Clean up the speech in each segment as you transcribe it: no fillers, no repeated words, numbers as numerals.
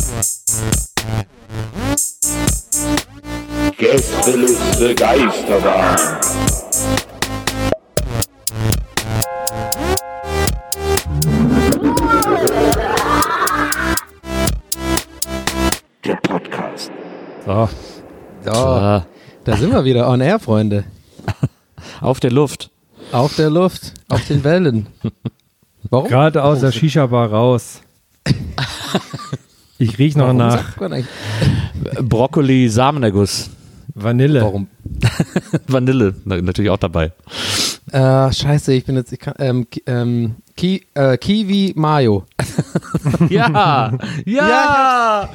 Gästeliste Geisterbahn. Der Podcast. So, Da sind wir wieder on air, Freunde. auf der Luft. Auf der Luft, auf den Wellen. Warum? Gerade aus der Shisha-Bar raus. Ich riech noch Warum nach sagt man eigentlich- Brokkoli, Samenerguss. Vanille. Warum? Vanille, natürlich auch dabei. Scheiße, Kiwi Mayo. Ja, ja,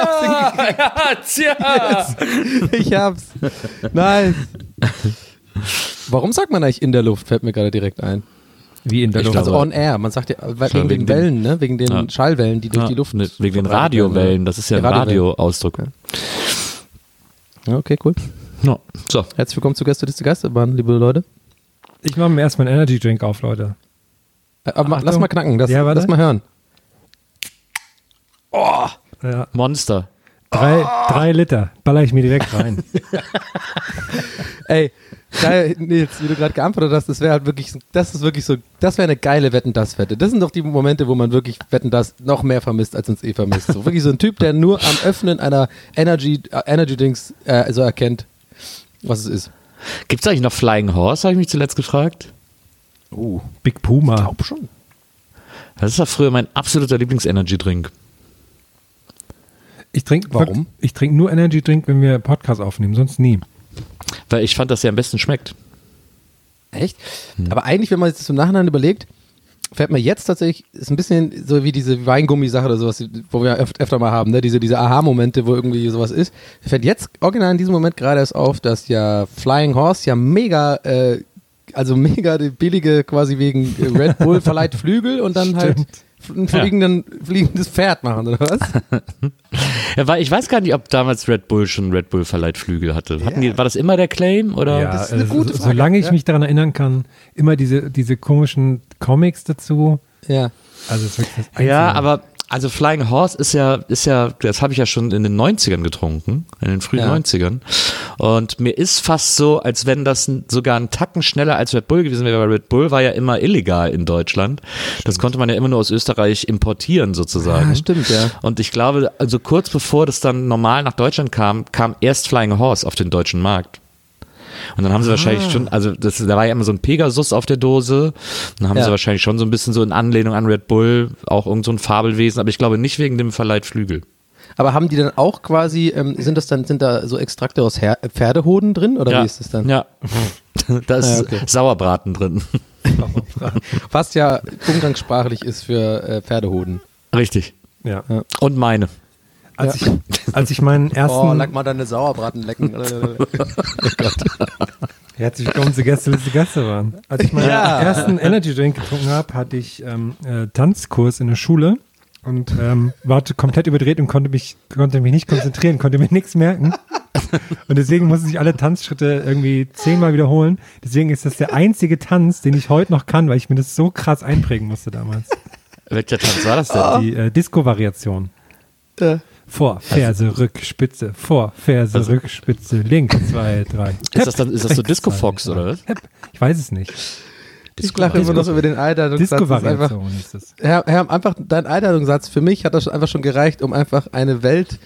Ich hab's. Nice. Warum sagt man eigentlich in der Luft? Fällt mir gerade direkt ein. Wie in der Ich Luft. glaube- Also on air. Man sagt ja, wegen den wegen Wegen, ne? Wegen den Ja. Schallwellen, die durch die Luft. wegen den verbreitet Radiowellen, werden. das ist ja ein Die Radiowellen. Radioausdruck. Ja, okay, cool. Ja. So, Herzlich willkommen zu Gästeliste Geisterbahn, liebe Leute. Ich mache mir erstmal einen Energy Drink auf, Leute. Aber Achtung. lass mal knacken, Ja, warte. lass mal hören. Ja, Monster. 3 Liter. Baller ich mir direkt rein. Ey, geil, Nils, wie du gerade geantwortet hast, das wäre halt wirklich, das wäre eine geile Wetten-Das-Wette. Das sind doch die Momente, wo man wirklich Wetten-Das noch mehr vermisst, als uns vermisst. So wirklich so ein Typ, der nur am Öffnen einer Energy-Drinks so erkennt, was es ist. Gibt es eigentlich noch Flying Horse, habe ich mich zuletzt gefragt. Big Puma. Glaub schon. Das war früher mein absoluter Lieblings-Energy-Drink. Warum? Ich trinke nur Energy Drink, wenn wir Podcast aufnehmen, sonst nie. Weil ich fand, dass der am besten schmeckt. Echt? Aber eigentlich, wenn man sich das im Nachhinein überlegt, fällt mir jetzt tatsächlich, ist ein bisschen so wie diese Weingummi-Sache oder sowas, wo wir öfter mal haben, ne? Diese Aha-Momente, wo irgendwie sowas ist. Mir fällt jetzt original in diesem Moment gerade erst auf, dass ja Flying Horse ja mega die billige quasi wegen Red Bull verleiht Flügel und dann halt ein fliegendes Pferd machen, oder was? Ja, weil ich weiß gar nicht, ob damals Red Bull schon Red Bull verleiht Flügel hatte. War das immer der Claim? Oder? Ja, das ist eine gute Frage. solange ich Ja. mich daran erinnern kann, immer diese komischen Comics dazu. Ja. Also es ist wirklich das Einzige. Ja, aber also Flying Horse ist ja, das habe ich ja schon in den 90ern getrunken, in den frühen Ja. 90ern. Und mir ist fast so, als wenn das sogar einen Tacken schneller als Red Bull gewesen wäre, weil Red Bull war ja immer illegal in Deutschland. Das konnte man ja immer nur aus Österreich importieren sozusagen. Ja, stimmt, ja. Und ich glaube, also kurz bevor das dann normal nach Deutschland kam erst Flying Horse auf den deutschen Markt. Und dann haben sie wahrscheinlich schon, also da war ja immer so ein Pegasus auf der Dose. Dann haben sie wahrscheinlich schon so ein bisschen so in Anlehnung an Red Bull auch irgend so ein Fabelwesen, aber ich glaube nicht wegen dem Verleiht Flügel. Aber haben die dann auch quasi, sind da so Extrakte aus Pferdehoden drin oder wie ist das dann? Ja. Da ist okay. Sauerbraten drin. Was ja umgangssprachlich ist für Pferdehoden. Richtig. Ja. Und meine. Als ich meinen ersten... mal deine Sauerbraten lecken. Herzlich willkommen zu Gästeliste Geisterbahn. Als ich meinen ersten Energy Drink getrunken habe, hatte ich Tanzkurs in der Schule und war komplett überdreht und konnte mich nicht konzentrieren, konnte mir nichts merken. Und deswegen musste ich alle Tanzschritte irgendwie 10-mal wiederholen. Deswegen ist das der einzige Tanz, den ich heute noch kann, weil ich mir das so krass einprägen musste damals. Welcher Tanz war das denn? Die Disco-Variation. Vor, Ferse, Rück, Spitze, vor, Ferse, Rück, Spitze, links, 2, 3. Ist das so Disco Fox oder was? Ich weiß es nicht. Ich lache immer noch über den Einladungssatz. Das ist einfach, Disco-Variation ist das. Herr, einfach dein Einladungssatz für mich hat das einfach schon gereicht, um einfach eine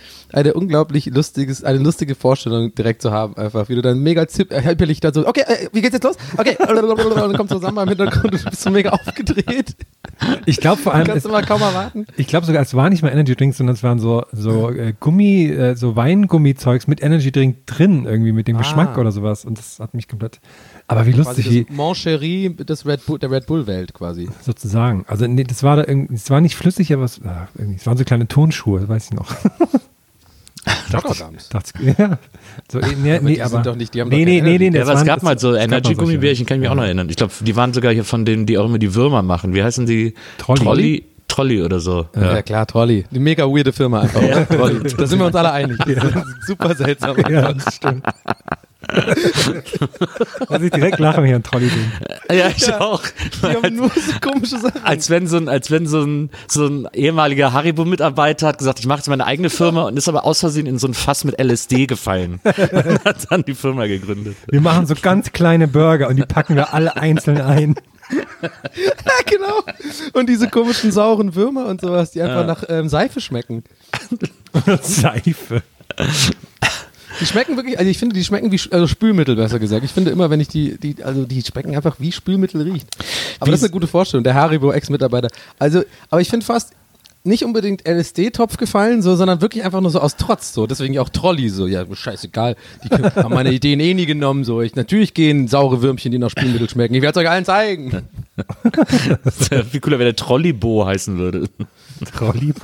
lustige Vorstellung direkt zu haben, einfach, wie du dann mega hippelig da so, okay, wie geht's jetzt los? Okay, und dann kommt so Samba im Hintergrund und du bist so mega aufgedreht. Ich glaube vor allem, Kannst du mal kaum erwarten. ich glaube sogar, es war nicht mal Energy Drinks, sondern es waren so Gummi, so Weingummizeugs mit Energy Drink drin, irgendwie mit dem Geschmack oder sowas. Und das hat mich komplett, aber wie lustig, Quasi das Moncherie der Red Bull-Welt quasi. sozusagen. Also nee, das war da irgendwie, es war nicht flüssig, aber es waren so kleine Turnschuhe, weiß ich noch. Schokodams. Ja. So, die aber sind doch nicht, die haben nee, doch nee, keine nee, Energy. Ja, aber es gab mal so es gab mal solche. Energy-Gummibärchen, kann ich mich auch noch erinnern. Ich glaube, die waren sogar hier von denen, die auch immer die Würmer machen. Wie heißen die? Trolli oder so. Ja klar, Trolli. Die mega weirde Firma einfach. Ja, Trolli. Da sind wir uns alle einig. Super seltsam. Ja, das stimmt. Also ich direkt lache, wenn ich an Trolli denke. Ja, ich auch. Die haben nur so komische Sachen. Als wenn so ein ehemaliger Haribo-Mitarbeiter hat gesagt, ich mache jetzt meine eigene Firma und ist aber aus Versehen in so ein Fass mit LSD gefallen. Und hat dann die Firma gegründet. Wir machen so ganz kleine Burger und die packen wir alle einzeln ein. Ja, genau. Und diese komischen sauren Würmer und sowas, die einfach nach Seife schmecken. Seife. Die schmecken wirklich, also ich finde, die schmecken wie Spülmittel, besser gesagt. Ich finde immer, wenn ich die schmecken einfach wie Spülmittel riecht. Aber das ist eine gute Vorstellung, der Haribo-Ex-Mitarbeiter. Also, aber ich finde fast nicht unbedingt LSD-Topf gefallen, so, sondern wirklich einfach nur so aus Trotz, so. Deswegen auch Trolli, so, ja, scheißegal. Die haben meine Ideen nie genommen, so. Natürlich gehen saure Würmchen, die nach Spülmittel schmecken. Ich werde es euch allen zeigen. Wie cooler, wenn der Trollibo heißen würde. Trollibo.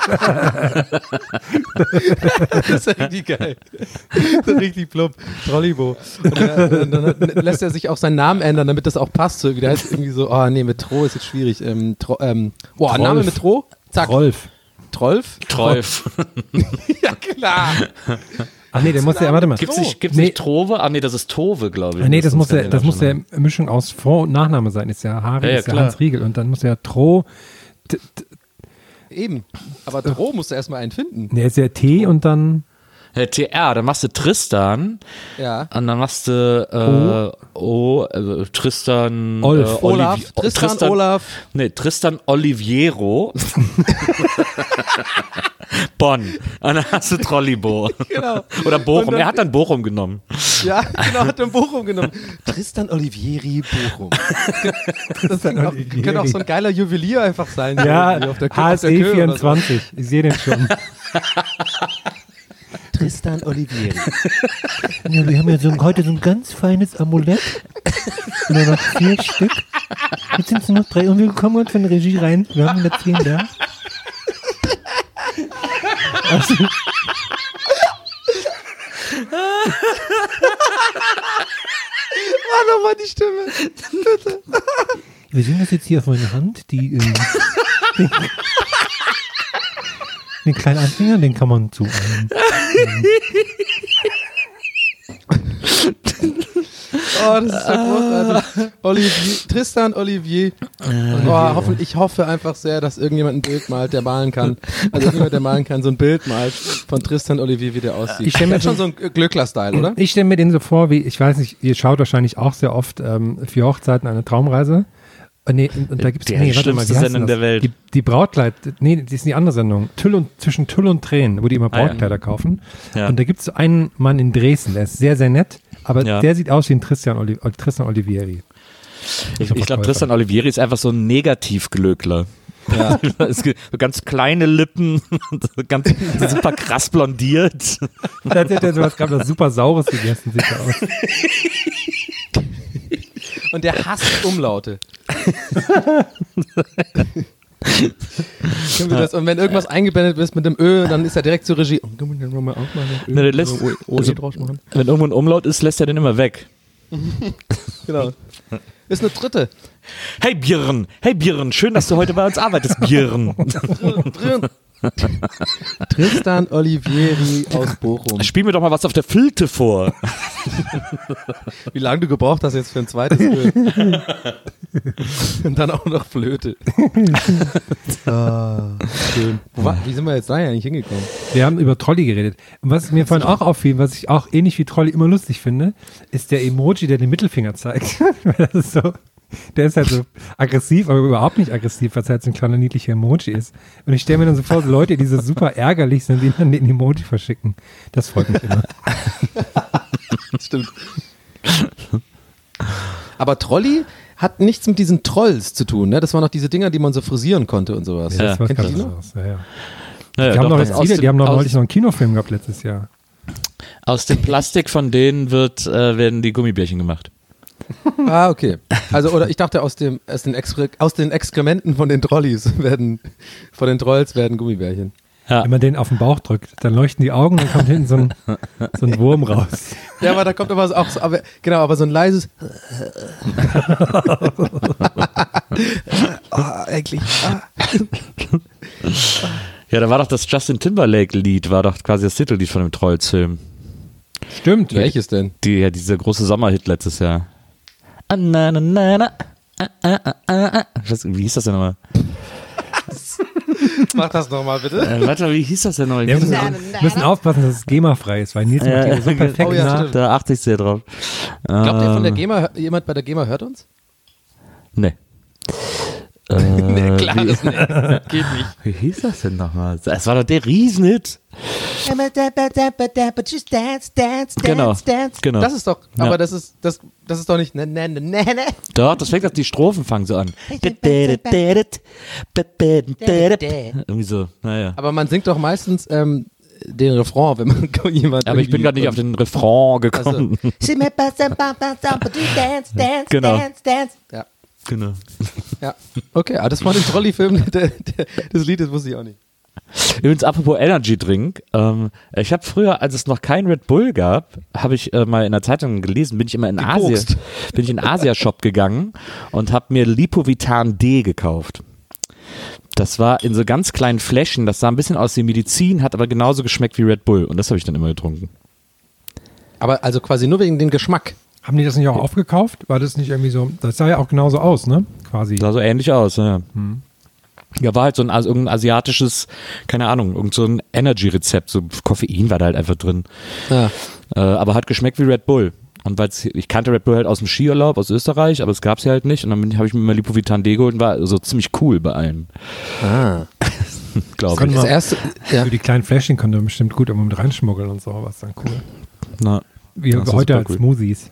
Das ist ja richtig geil. Das ist richtig plump. Trollibo. Und dann lässt er sich auch seinen Namen ändern, damit das auch passt. So. Der heißt irgendwie so, oh nee, mit Tro ist jetzt schwierig. Name mit Tro? Zack. Trolf? Ja, klar. Ach nee, der muss ja, warte mal. Gibt's nicht Trove? Ah nee, das ist Tove, glaube ich. Nee, das muss ja eine Mischung aus Vor- und Nachname sein. Ist ja Harry, ist ja Hans Riegel. Und dann muss ja Tro... Eben. Aber Tro musst du erstmal einen finden. Nee, ist ja T und dann... TR, dann machst du Tristan. Ja. Und dann machst du Tristan. Olaf. Olaf. Nee, Tristan Oliviero. Bonn. Und dann hast du Trollibo. Genau. Oder Bochum. Dann, er hat dann Bochum genommen. Ja, genau, hat dann Bochum genommen. Tristan Olivieri Bochum. Das könnte auch so ein geiler Juwelier einfach sein. Ja, auf der HSE 24. So. Ich sehe den schon. Tristan Olivieri. Ja, wir haben ja heute so ein ganz feines Amulett. Nur noch 4 Stück. Jetzt sind es nur noch 3 und wir kommen uns von der Regie rein. Wir haben 110 da. Also. Mach nochmal die Stimme. Bitte. Wir sehen das jetzt hier auf meine Hand. Den kleinen Anfänger, den kann man zu. Oh, das ist so großartig. Tristan Olivier. Ich hoffe einfach sehr, dass irgendjemand ein Bild malt, der malen kann. Also irgendjemand, der malen kann, so ein Bild malt von Tristan Olivier, wie der aussieht. Ich stelle mir schon so ein Glöckler-Style, oder? Ich stelle mir den so vor, wie, ich weiß nicht, ihr schaut wahrscheinlich auch sehr oft für Hochzeiten eine Traumreise. Nee, und da gibt's die schlimmste Sendung der Welt. Die Brautkleid, nee, die ist die andere Sendung. Zwischen Tüll und Tränen, wo die immer Brautkleider kaufen. Ja. Und da gibt's so einen Mann in Dresden, der ist sehr, sehr nett, aber der sieht aus wie ein Tristan Olivieri. Ich glaube, Tristan Olivieri ist einfach so ein Negativglöckler. Ja. So ganz kleine Lippen, ganz super krass blondiert. Da hat er sowas gerade was super Saures gegessen, sieht er aus. Und der hasst Umlaute. Und wenn irgendwas eingeblendet ist mit dem Ö, dann ist er direkt zur Regie. Wenn irgendwo ein Umlaut ist, lässt er den immer weg. Genau. Ist eine dritte. Hey Björn, schön, dass du heute bei uns arbeitest, Björn. Tristan Olivieri aus Bochum. Spiel mir doch mal was auf der Flöte vor. Wie lange du gebraucht hast jetzt für ein zweites Bild. Und dann auch noch Flöte. Schön. Wie sind wir jetzt da eigentlich hingekommen? Wir haben über Trolli geredet. Und was mir vorhin auch auffiel, was ich auch ähnlich wie Trolli immer lustig finde, ist der Emoji, der den Mittelfinger zeigt. Das ist so... Der ist halt so aggressiv, aber überhaupt nicht aggressiv, weil es halt so ein kleiner niedlicher Emoji ist. Und ich stelle mir dann so vor, so Leute, die so super ärgerlich sind, die dann den Emoji verschicken. Das freut mich immer. Stimmt. Aber Trolli hat nichts mit diesen Trolls zu tun, ne? Das waren noch diese Dinger, die man so frisieren konnte und sowas. Ja, das war ganz anders. Ja. Die haben noch neulich noch einen Kinofilm gehabt letztes Jahr. Aus dem Plastik von denen werden die Gummibärchen gemacht. Ah, okay. Also, oder ich dachte, aus den Exkrementen von den Trolls werden Gummibärchen. Ja. Wenn man den auf den Bauch drückt, dann leuchten die Augen und dann kommt hinten so ein Wurm raus. Ja, aber da kommt aber auch so, aber so ein leises eigentlich. Ja, da war doch das Justin Timberlake-Lied, war doch quasi das Titellied von dem Trollsfilm. Stimmt. Welches denn? Dieser große Sommerhit letztes Jahr. Wie hieß das denn nochmal? Mach das nochmal, bitte. Warte, wie hieß das denn nochmal? Wir müssen aufpassen, dass es GEMA-frei ist, weil Nils macht hier so perfekt Oh ja, nach. stimmt. Da achte ich sehr drauf. Glaubt ihr von der GEMA, jemand bei der GEMA hört uns? Nee. Nee, klar, das geht nicht. Wie hieß das denn nochmal? Das war doch der Riesenhit. Genau. Das ist doch, Ja. aber das ist doch nicht, ne. Doch, das fängt auf die Strophen fangen so an. Irgendwie so, naja. Aber man singt doch meistens den Refrain, wenn man jemand. Aber ich bin gerade nicht auf den Refrain gekommen. Genau. Ja. Genau. Ja, okay, aber das war ein Trolley-Film, das Lied, das wusste ich auch nicht. Übrigens, apropos Energy Drink, ich habe früher, als es noch kein Red Bull gab, habe ich mal in der Zeitung gelesen, bin ich in Asia-Shop gegangen und habe mir Lipovitan D gekauft. Das war in so ganz kleinen Fläschchen, das sah ein bisschen aus wie Medizin, hat aber genauso geschmeckt wie Red Bull und das habe ich dann immer getrunken. Aber also quasi nur wegen dem Geschmack. Haben die das nicht auch aufgekauft? War das nicht irgendwie so, das sah ja auch genauso aus, ne? Quasi. Sah so ähnlich aus, ja. Ja, war halt so ein irgendein asiatisches, keine Ahnung, irgend so ein Energy-Rezept, so Koffein war da halt einfach drin. Ja. Aber hat geschmeckt wie Red Bull. Und ich kannte Red Bull halt aus dem Skiurlaub, aus Österreich, aber es gab sie halt nicht. Und dann habe ich mir mal Lipovitan D geholt und war so ziemlich cool bei allen. Glaube ich. Das erste, ja. Für die kleinen Fläschchen konnte man bestimmt gut immer mit reinschmuggeln und so, was dann cool. Na, Wie das ist heute super als cool. Smoothies.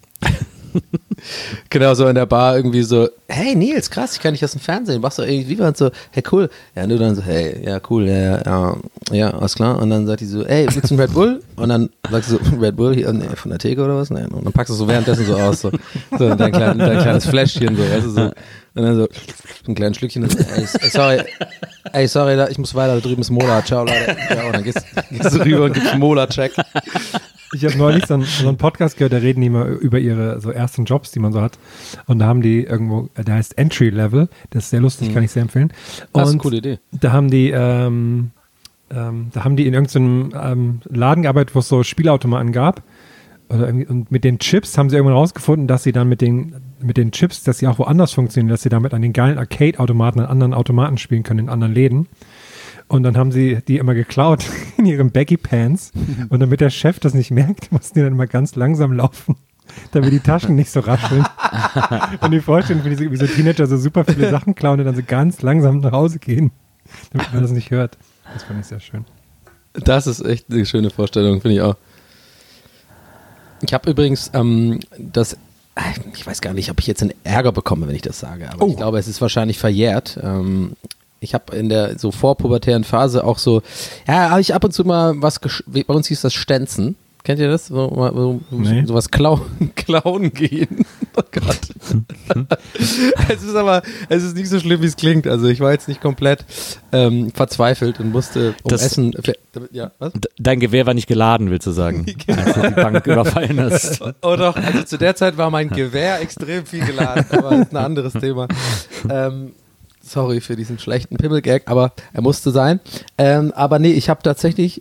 Genau, so in der Bar irgendwie so, hey Nils, krass, ich kann dich aus dem Fernsehen, machst du irgendwie was so, hey cool. Ja, du dann so, hey, ja cool, ja, alles klar. Und dann sagt die so, hey, willst du einen Red Bull? Und dann sagst du so, Red Bull hier, nee, von der Theke oder was? Nee. Und dann packst du so währenddessen so aus, so dein kleines Fläschchen, so, weißt du, so. Und dann so ein kleines Schlückchen, ey, sorry, ich muss weiter, da drüben ist Mola, ciao, Leute. Ja, und dann gehst du rüber und gibst einen Mola-Check. Ich habe neulich so einen Podcast gehört, da reden die immer über ihre so ersten Jobs, die man so hat. Und da haben die irgendwo, der heißt Entry Level, das ist sehr lustig, kann ich sehr empfehlen. Und Das ist eine coole Idee. da haben die in irgendeinem Laden gearbeitet, wo es so Spielautomaten gab. Oder irgendwie, und mit den Chips haben sie irgendwann rausgefunden, dass sie dann mit den Chips, dass sie auch woanders funktionieren, dass sie damit an den geilen Arcade-Automaten, an anderen Automaten spielen können, in anderen Läden. Und dann haben sie die immer geklaut in ihren Baggy Pants. Und damit der Chef das nicht merkt, mussten die dann immer ganz langsam laufen, damit die Taschen nicht so rascheln. Und die Vorstellung, wie so Teenager so super viele Sachen klauen und dann so ganz langsam nach Hause gehen, damit man das nicht hört. Das fand ich sehr schön. Das ist echt eine schöne Vorstellung, finde ich auch. Ich habe übrigens ich weiß gar nicht, ob ich jetzt einen Ärger bekomme, wenn ich das sage, aber ich glaube, es ist wahrscheinlich verjährt. Ich habe in der so vorpubertären Phase auch so, ja, habe ich ab und zu mal was, bei uns hieß das Stenzen. Kennt ihr das? Nee. Sowas klauen gehen. Oh Gott. Es ist nicht so schlimm, wie es klingt. Also ich war jetzt nicht komplett verzweifelt und musste Essen. Ja, was? Dein Gewehr war nicht geladen, willst du sagen, als du die Bank überfallen hast. Oh doch, also zu der Zeit war mein Gewehr extrem viel geladen, aber das ist ein anderes Thema. Sorry für diesen schlechten Pimmel-Gag, aber er musste sein. Aber nee, ich habe tatsächlich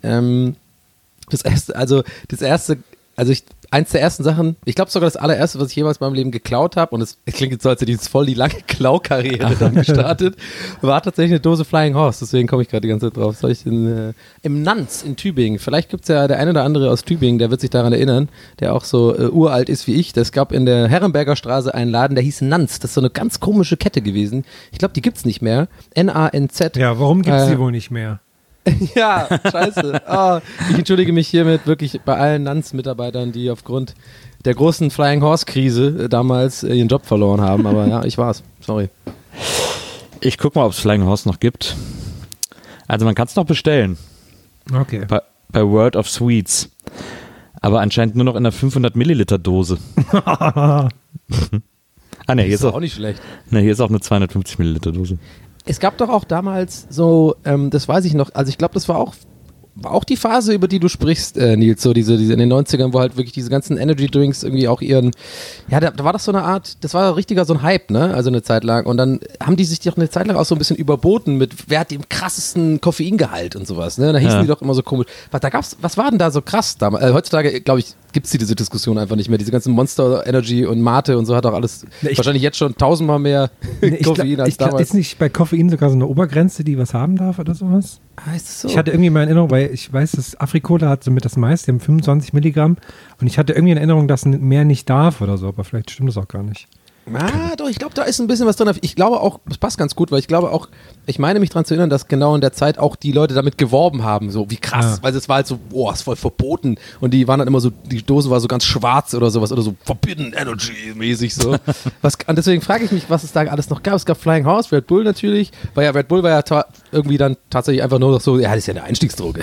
eins der ersten Sachen, ich glaube sogar das allererste, was ich jemals in meinem Leben geklaut habe, und es klingt jetzt so, als hätte ich jetzt voll die lange Klaukarriere dann gestartet, war tatsächlich eine Dose Flying Horse, deswegen komme ich gerade die ganze Zeit drauf. Soll ich im Nanz in Tübingen, vielleicht gibt es ja der eine oder andere aus Tübingen, der wird sich daran erinnern, der auch so uralt ist wie ich. Es gab in der Herrenberger Straße einen Laden, der hieß Nanz, das ist so eine ganz komische Kette gewesen. Ich glaube, die gibt's nicht mehr. N-A-N-Z. Ja, warum gibt es die wohl nicht mehr? Ja, scheiße. Oh, ich entschuldige mich hiermit wirklich bei allen Nanz-Mitarbeitern, die aufgrund der großen Flying Horse-Krise damals ihren Job verloren haben. Aber ja, ich war's. Sorry. Ich guck mal, ob es Flying Horse noch gibt. Also man kann es noch bestellen. Okay. Bei World of Sweets. Aber anscheinend nur noch in einer 500 Milliliter Dose. Ah ne, hier ist auch nicht schlecht. Ne, hier ist auch eine 250 Milliliter Dose. Es gab doch auch damals so, das weiß ich noch, also ich glaube, das war auch war auch die Phase, über die du sprichst, Nils, so diese in den 90ern, wo halt wirklich diese ganzen Energy Drinks irgendwie auch ihren, ja, da war das so eine Art, das war richtiger so ein Hype, ne, also eine Zeit lang und dann haben die sich doch eine Zeit lang auch so ein bisschen überboten mit, wer hat den krassesten Koffeingehalt und sowas, ne, da hießen die doch immer so komisch, was war denn da so krass damals, heutzutage, glaube ich, gibt es diese Diskussion einfach nicht mehr, diese ganzen Monster Energy und Mate und so hat auch alles, wahrscheinlich jetzt schon 1000-mal mehr Koffein als damals. Ist nicht bei Koffein sogar so eine Obergrenze, die was haben darf oder sowas? Heißt es so? Ich hatte irgendwie mal in Erinnerung, weil ich weiß, dass Afrikola hat somit das meiste, die haben 25 Milligramm und ich hatte irgendwie in Erinnerung, dass mehr nicht darf oder so, aber vielleicht stimmt das auch gar nicht. Doch, ich glaube, da ist ein bisschen was drin. Ich glaube auch, das passt ganz gut, weil ich glaube auch, ich meine mich daran zu erinnern, dass genau in der Zeit auch die Leute damit geworben haben, so wie krass, weil es war halt so, ist voll verboten und die waren dann immer so, die Dose war so ganz schwarz oder sowas oder so Forbidden Energy mäßig so. Und deswegen frage ich mich, was es da alles noch gab. Es gab Flying Horse, Red Bull natürlich, weil ja Red Bull war ja irgendwie dann tatsächlich einfach nur noch so, ja, das ist ja eine Einstiegsdroge.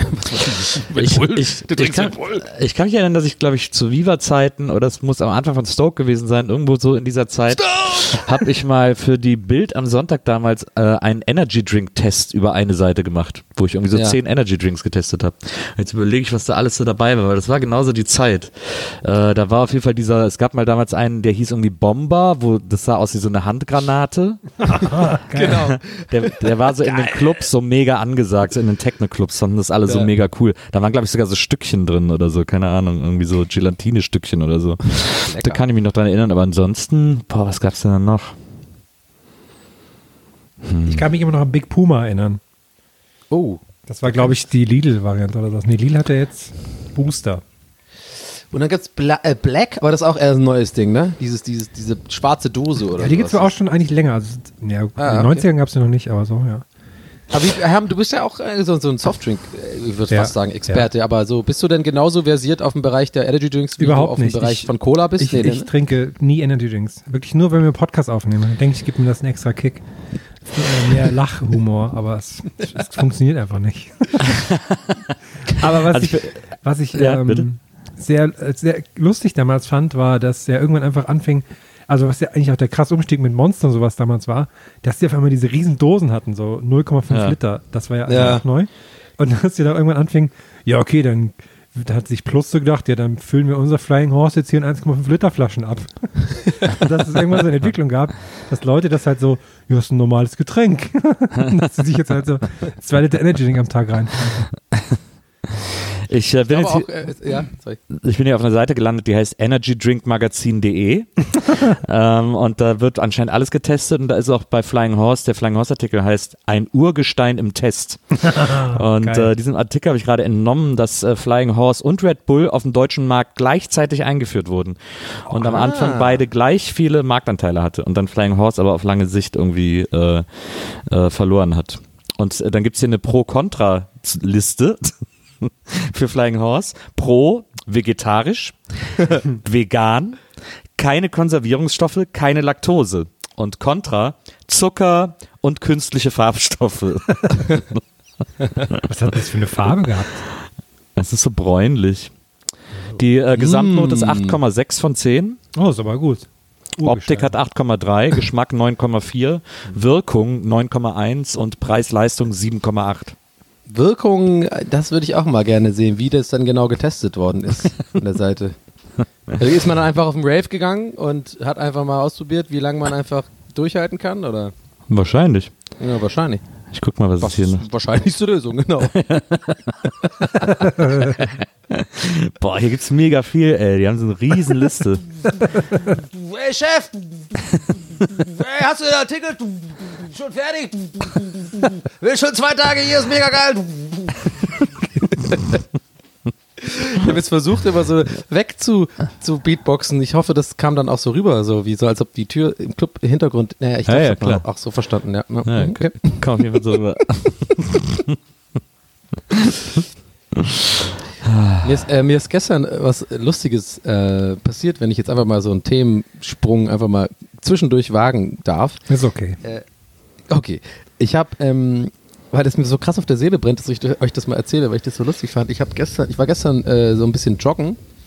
Ich kann mich erinnern, dass ich, glaube ich, zu Viva-Zeiten, oder es muss am Anfang von Stoke gewesen sein, irgendwo so in dieser Zeit, habe ich mal für die Bild am Sonntag damals einen Energy-Drink-Test über eine Seite gemacht, wo ich irgendwie so 10 Energy-Drinks getestet habe. Jetzt überlege ich, was da alles so dabei war, weil das war genauso die Zeit. Da war auf jeden Fall es gab mal damals einen, der hieß irgendwie Bomber, das sah aus wie so eine Handgranate. Genau. Der war so in den Clubs so mega angesagt, so in den Techno-Clubs fanden das alle so mega cool. Da waren, glaube ich, sogar so Stückchen drin oder so, keine Ahnung, irgendwie so Gelatine-Stückchen oder so. Da kann ich mich noch dran erinnern, aber ansonsten, was gab's denn dann noch? Ich kann mich immer noch an Big Puma erinnern. Oh. Das war, glaube ich, die Lidl-Variante oder was. Nee, Lidl hatte jetzt Booster. Und dann gibt's Black, aber das ist auch eher ein neues Ding, ne? Diese schwarze Dose oder so. Ja, die gibt's aber auch schon eigentlich länger. Also, ja, in den 90ern gab's die noch nicht, aber so, ja. Aber du bist ja auch so ein Softdrink, ich würde fast sagen, Experte, aber so, bist du denn genauso versiert auf dem Bereich der Energy Drinks, wie überhaupt du auf dem nicht. Bereich von Cola bist? Ich trinke nie Energy Drinks. Wirklich nur, wenn wir Podcast aufnehmen. Dann denke ich, gebe mir das einen extra Kick. Mehr Lachhumor, aber es funktioniert einfach nicht. Aber was ich sehr, sehr lustig damals fand, war, dass er irgendwann einfach anfing, also was ja eigentlich auch der krasse Umstieg mit Monster und sowas damals war, dass die auf einmal diese riesen Dosen hatten, so 0,5 Liter. Das war ja auch neu. Und dass die da irgendwann anfing, ja okay, dann hat sich Plus so gedacht, ja dann füllen wir unser Flying Horse jetzt hier in 1,5 Liter Flaschen ab. Und dass es irgendwann so eine Entwicklung gab, dass Leute das halt so, ja, ist ein normales Getränk. Dass sie sich jetzt halt so 2 Liter Energy Drink am Tag reinfahren. Ich bin hier auf einer Seite gelandet, die heißt energydrinkmagazin.de und da wird anscheinend alles getestet und da ist auch bei Flying Horse, der Flying Horse Artikel heißt ein Urgestein im Test. Und diesem Artikel habe ich gerade entnommen, dass Flying Horse und Red Bull auf dem deutschen Markt gleichzeitig eingeführt wurden und am Anfang beide gleich viele Marktanteile hatte und dann Flying Horse aber auf lange Sicht irgendwie verloren hat. Und dann gibt es hier eine Pro-Contra-Liste für Flying Horse. Pro, vegetarisch, vegan, keine Konservierungsstoffe, keine Laktose. Und Contra, Zucker und künstliche Farbstoffe. Was hat das für eine Farbe gehabt? Es ist so bräunlich. Die Gesamtnote ist 8,6 von 10. Oh, ist aber gut. Optik hat 8,3, Geschmack 9,4, Wirkung 9,1 und Preis-Leistung 7,8. Wirkung, das würde ich auch mal gerne sehen, wie das dann genau getestet worden ist an der Seite. Also ist man dann einfach auf den Rave gegangen und hat einfach mal ausprobiert, wie lange man einfach durchhalten kann, oder? Wahrscheinlich. Ja, wahrscheinlich. Ich guck mal, was ist hier noch. Wahrscheinlichste Lösung, genau. Boah, hier gibt's mega viel, ey. Die haben so eine riesen Liste. Hey Chef! Hey, hast du den Artikel? Schon fertig? Will schon 2 Tage hier, ist mega geil. Ich habe jetzt versucht, immer so weg zu Beatboxen. Ich hoffe, das kam dann auch so rüber, so als ob die Tür im Club im Hintergrund. Naja, ich glaube, das hat auch so verstanden. Ja. Okay. Kam auf jeden Fall so rüber. Mir ist gestern was Lustiges passiert, wenn ich jetzt einfach mal so einen Themensprung einfach mal zwischendurch wagen darf. Ist okay. Okay. Ich habe, weil das mir so krass auf der Seele brennt, dass ich euch das mal erzähle, weil ich das so lustig fand. Ich war gestern so ein bisschen joggen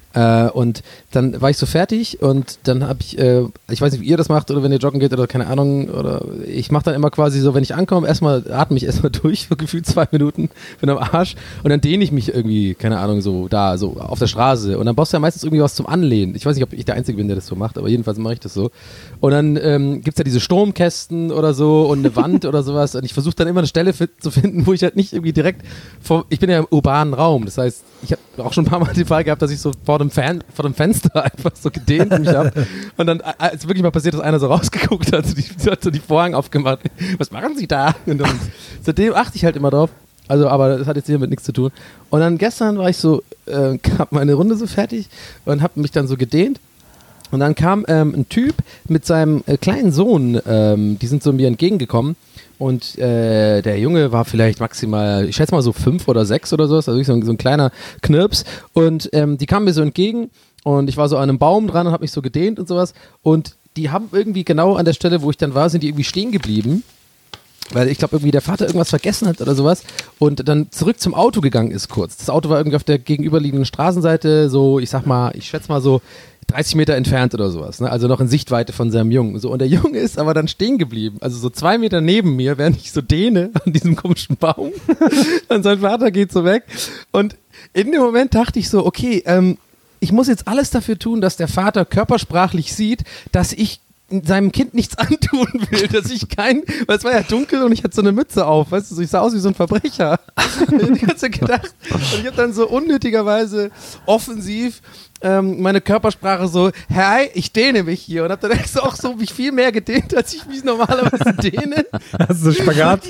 Und dann war ich so fertig und dann habe ich weiß nicht, wie ihr das macht oder wenn ihr joggen geht oder keine Ahnung, oder ich mache dann immer quasi so, wenn ich ankomme, atme ich erstmal durch, für gefühlt 2 Minuten, bin am Arsch und dann dehne ich mich irgendwie, keine Ahnung, so auf der Straße und dann brauchst du ja meistens irgendwie was zum Anlehnen. Ich weiß nicht, ob ich der Einzige bin, der das so macht, aber jedenfalls mache ich das so. Und dann gibt es ja diese Stromkästen oder so und eine Wand oder sowas und ich versuche dann immer eine Stelle zu finden, wo ich halt nicht irgendwie direkt ich bin ja im urbanen Raum, das heißt, ich habe auch schon ein paar Mal den Fall gehabt, dass ich so vor dem Fenster einfach so gedehnt mich habe und dann ist wirklich mal passiert, dass einer so rausgeguckt hat, hat so die Vorhang aufgemacht. Was machen Sie da? Und dann, seitdem achte ich halt immer drauf. Also, aber das hat jetzt hiermit nichts zu tun. Und dann gestern war ich so, hab meine Runde so fertig und hab mich dann so gedehnt. Und dann kam ein Typ mit seinem kleinen Sohn, die sind so mir entgegengekommen. Und der Junge war vielleicht maximal, ich schätze mal so 5 oder 6 oder sowas, also so ein kleiner Knirps. Und die kamen mir so entgegen und ich war so an einem Baum dran und habe mich so gedehnt und sowas. Und die haben irgendwie genau an der Stelle, wo ich dann war, sind die irgendwie stehen geblieben. Weil ich glaube, irgendwie der Vater irgendwas vergessen hat oder sowas und dann zurück zum Auto gegangen ist kurz. Das Auto war irgendwie auf der gegenüberliegenden Straßenseite, so, ich schätze mal so 30 Meter entfernt oder sowas, ne? Also noch in Sichtweite von seinem Jungen. So, und der Junge ist aber dann stehen geblieben, also so 2 Meter neben mir, während ich so dehne an diesem komischen Baum. Und sein Vater geht so weg. Und in dem Moment dachte ich so, okay, ich muss jetzt alles dafür tun, dass der Vater körpersprachlich sieht, dass ich seinem Kind nichts antun will, dass ich weil es war ja dunkel und ich hatte so eine Mütze auf, weißt du, so, ich sah aus wie so ein Verbrecher. Ich hab die ganze Zeit gedacht, und ich habe dann so unnötigerweise offensiv meine Körpersprache so, hey, ich dehne mich hier und hab dann extra auch so mich viel mehr gedehnt, als ich mich normalerweise dehne. Hast du Spagat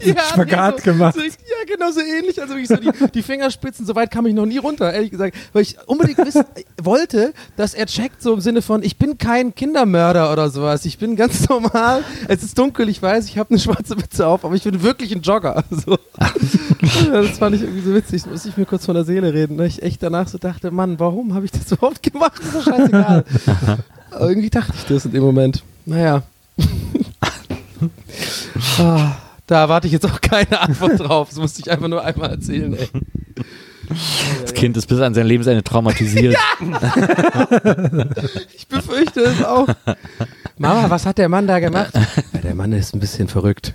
gemacht? Ja, genau so ähnlich, also ich so die Fingerspitzen, so weit kam ich noch nie runter, ehrlich gesagt, weil ich unbedingt wissen wollte, dass er checkt, so im Sinne von, ich bin kein Kindermörder oder sowas, ich bin ganz normal, es ist dunkel, ich weiß, ich habe eine schwarze Mütze auf, aber ich bin wirklich ein Jogger. So. Das fand ich irgendwie so witzig, da musste ich mir kurz von der Seele reden, weil ich echt danach so dachte, Mann, warum habe ich das überhaupt gemacht? Das ist doch scheißegal. Aber irgendwie dachte ich das in dem Moment. Naja. Da warte ich jetzt auch keine Antwort drauf. Das musste ich einfach nur einmal erzählen, ey. Das Kind ist bis an sein Lebensende traumatisiert. Ich befürchte es auch. Mama, was hat der Mann da gemacht? Ja, der Mann ist ein bisschen verrückt.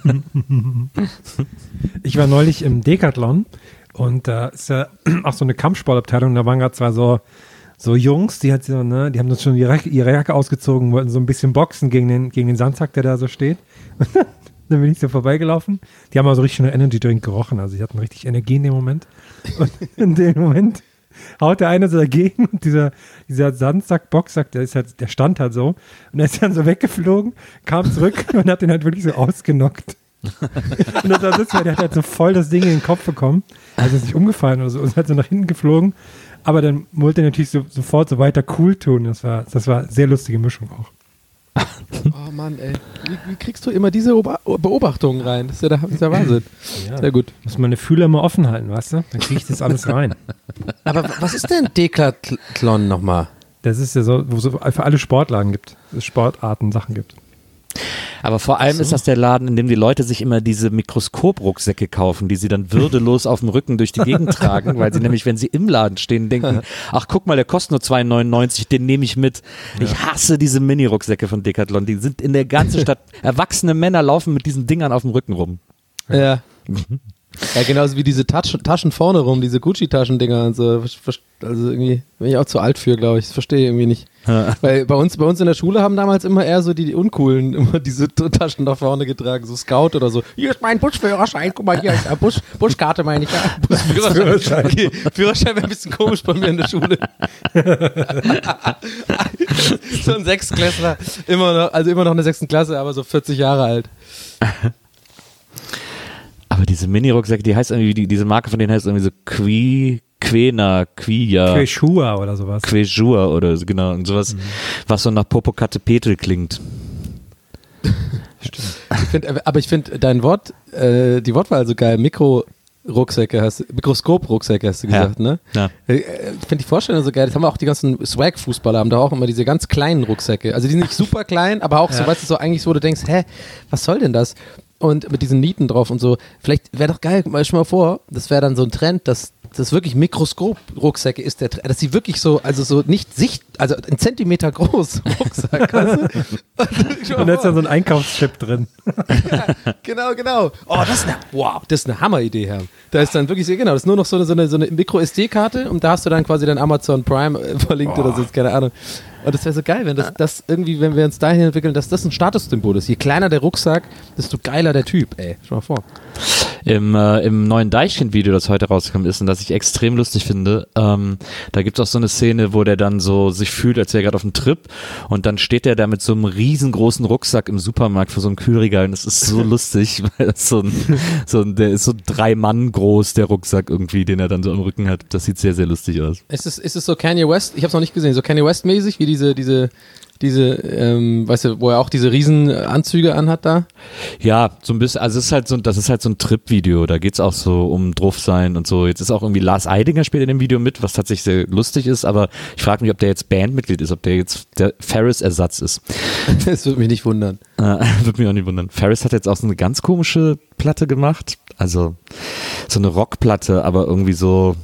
Ich war neulich im Decathlon und da ist ja auch so eine Kampfsportabteilung. Da waren gerade zwar so Jungs, die haben uns schon ihre Jacke ausgezogen, wollten so ein bisschen boxen gegen den Sandsack, der da so steht. Dann bin ich so vorbeigelaufen. Die haben also richtig schon einen Energy Drink gerochen. Also die hatten richtig Energie in dem Moment. Und in dem Moment haut der eine so dagegen und dieser Sandsack-Boxsack, der stand halt so. Und er ist dann so weggeflogen, kam zurück und hat den halt wirklich so ausgenockt. Und das war so, der hat halt so voll das Ding in den Kopf bekommen. Also ist nicht umgefallen oder so. Und ist halt so nach hinten geflogen. Aber dann wollte er natürlich sofort so weiter cool tun. Das war eine sehr lustige Mischung auch. Oh Mann, ey. Wie kriegst du immer diese Beobachtungen rein? Das ist ja Wahnsinn. Ja, sehr gut. Muss meine Fühler immer offen halten, weißt du? Dann kriege ich das alles rein. Aber was ist denn Decathlon nochmal? Das ist ja so, wo es für alle Sportarten Sachen gibt. Aber vor allem ist das der Laden, in dem die Leute sich immer diese Mikroskoprucksäcke kaufen, die sie dann würdelos auf dem Rücken durch die Gegend tragen, weil sie nämlich, wenn sie im Laden stehen, denken, ach guck mal, der kostet nur 2,99, den nehme ich mit. Ja. Ich hasse diese Mini-Rucksäcke von Decathlon, die sind in der ganzen Stadt, erwachsene Männer laufen mit diesen Dingern auf dem Rücken rum. Ja. Ja, genauso wie diese Taschen vorne rum, diese Gucci-Taschendinger und so. Also irgendwie bin ich auch zu alt für, glaube ich. Das verstehe ich irgendwie nicht. Weil bei uns in der Schule haben damals immer eher so die Uncoolen immer diese Taschen da vorne getragen, so Scout oder so. Hier ist mein Busführerschein, guck mal, hier ist eine Buskarte, meine ich. Ja. Busführerschein. Okay. Führerschein wäre ein bisschen komisch bei mir in der Schule. So ein Sechstklässler, immer noch in der 6. Klasse, aber so 40 Jahre alt. Aber diese Mini-Rucksäcke, die heißt irgendwie, diese Marke von denen heißt irgendwie so Quechua oder sowas. Quechua oder so, genau. Und sowas, was so nach Popocatépetl klingt. Ich finde dein Wort, die Wortwahl so geil. Mikroskop-Rucksäcke hast du gesagt, ne? Ja. Ich finde die Vorstellung so geil. Das haben auch die ganzen Swag-Fußballer, haben da auch immer diese ganz kleinen Rucksäcke. Also die sind nicht super klein, aber auch so, weißt du, so eigentlich so, wo du denkst, was soll denn das? Und mit diesen Nieten drauf und so. Vielleicht wäre doch geil, mal schon mal vor, das wäre dann so ein Trend, dass das wirklich Mikroskop-Rucksäcke ist, dass sie wirklich so, also so nicht also ein Zentimeter groß Rucksack, weißt du? Und da ist dann so ein Einkaufschip drin. Ja, genau. Oh, das ist eine Hammeridee, Herr. Da ist dann wirklich, genau, das ist nur noch so eine Micro-SD-Karte und da hast du dann quasi dein Amazon Prime verlinkt oder so, keine Ahnung. Und das wäre so geil, wenn das irgendwie, wenn wir uns dahin entwickeln, dass das ein Statussymbol ist. Je kleiner der Rucksack, desto geiler der Typ, ey. Schau mal vor. Im neuen Deichkind-Video, das heute rausgekommen ist und das ich extrem lustig finde, da gibt es auch so eine Szene, wo der dann so sich fühlt, als wäre er gerade auf einem Trip und dann steht der da mit so einem riesengroßen Rucksack im Supermarkt vor so einem Kühlregal und das ist so lustig, weil das der ist so 3 Mann groß, der Rucksack irgendwie, den er dann so am Rücken hat. Das sieht sehr, sehr lustig aus. Ist es so Kanye West? Ich habe es noch nicht gesehen. So Kanye West-mäßig, wie diese weißt du, wo er auch diese Riesenanzüge anhat da? Ja, so ein bisschen, also das ist halt so ein Trip-Video, da geht's auch so um drauf sein und so. Jetzt ist auch irgendwie Lars Eidinger spielt in dem Video mit, was tatsächlich sehr lustig ist, aber ich frage mich, ob der jetzt Bandmitglied ist, ob der jetzt der Ferris-Ersatz ist. Das würde mich nicht wundern. Würde mich auch nicht wundern. Ferris hat jetzt auch so eine ganz komische Platte gemacht, also so eine Rockplatte, aber irgendwie so,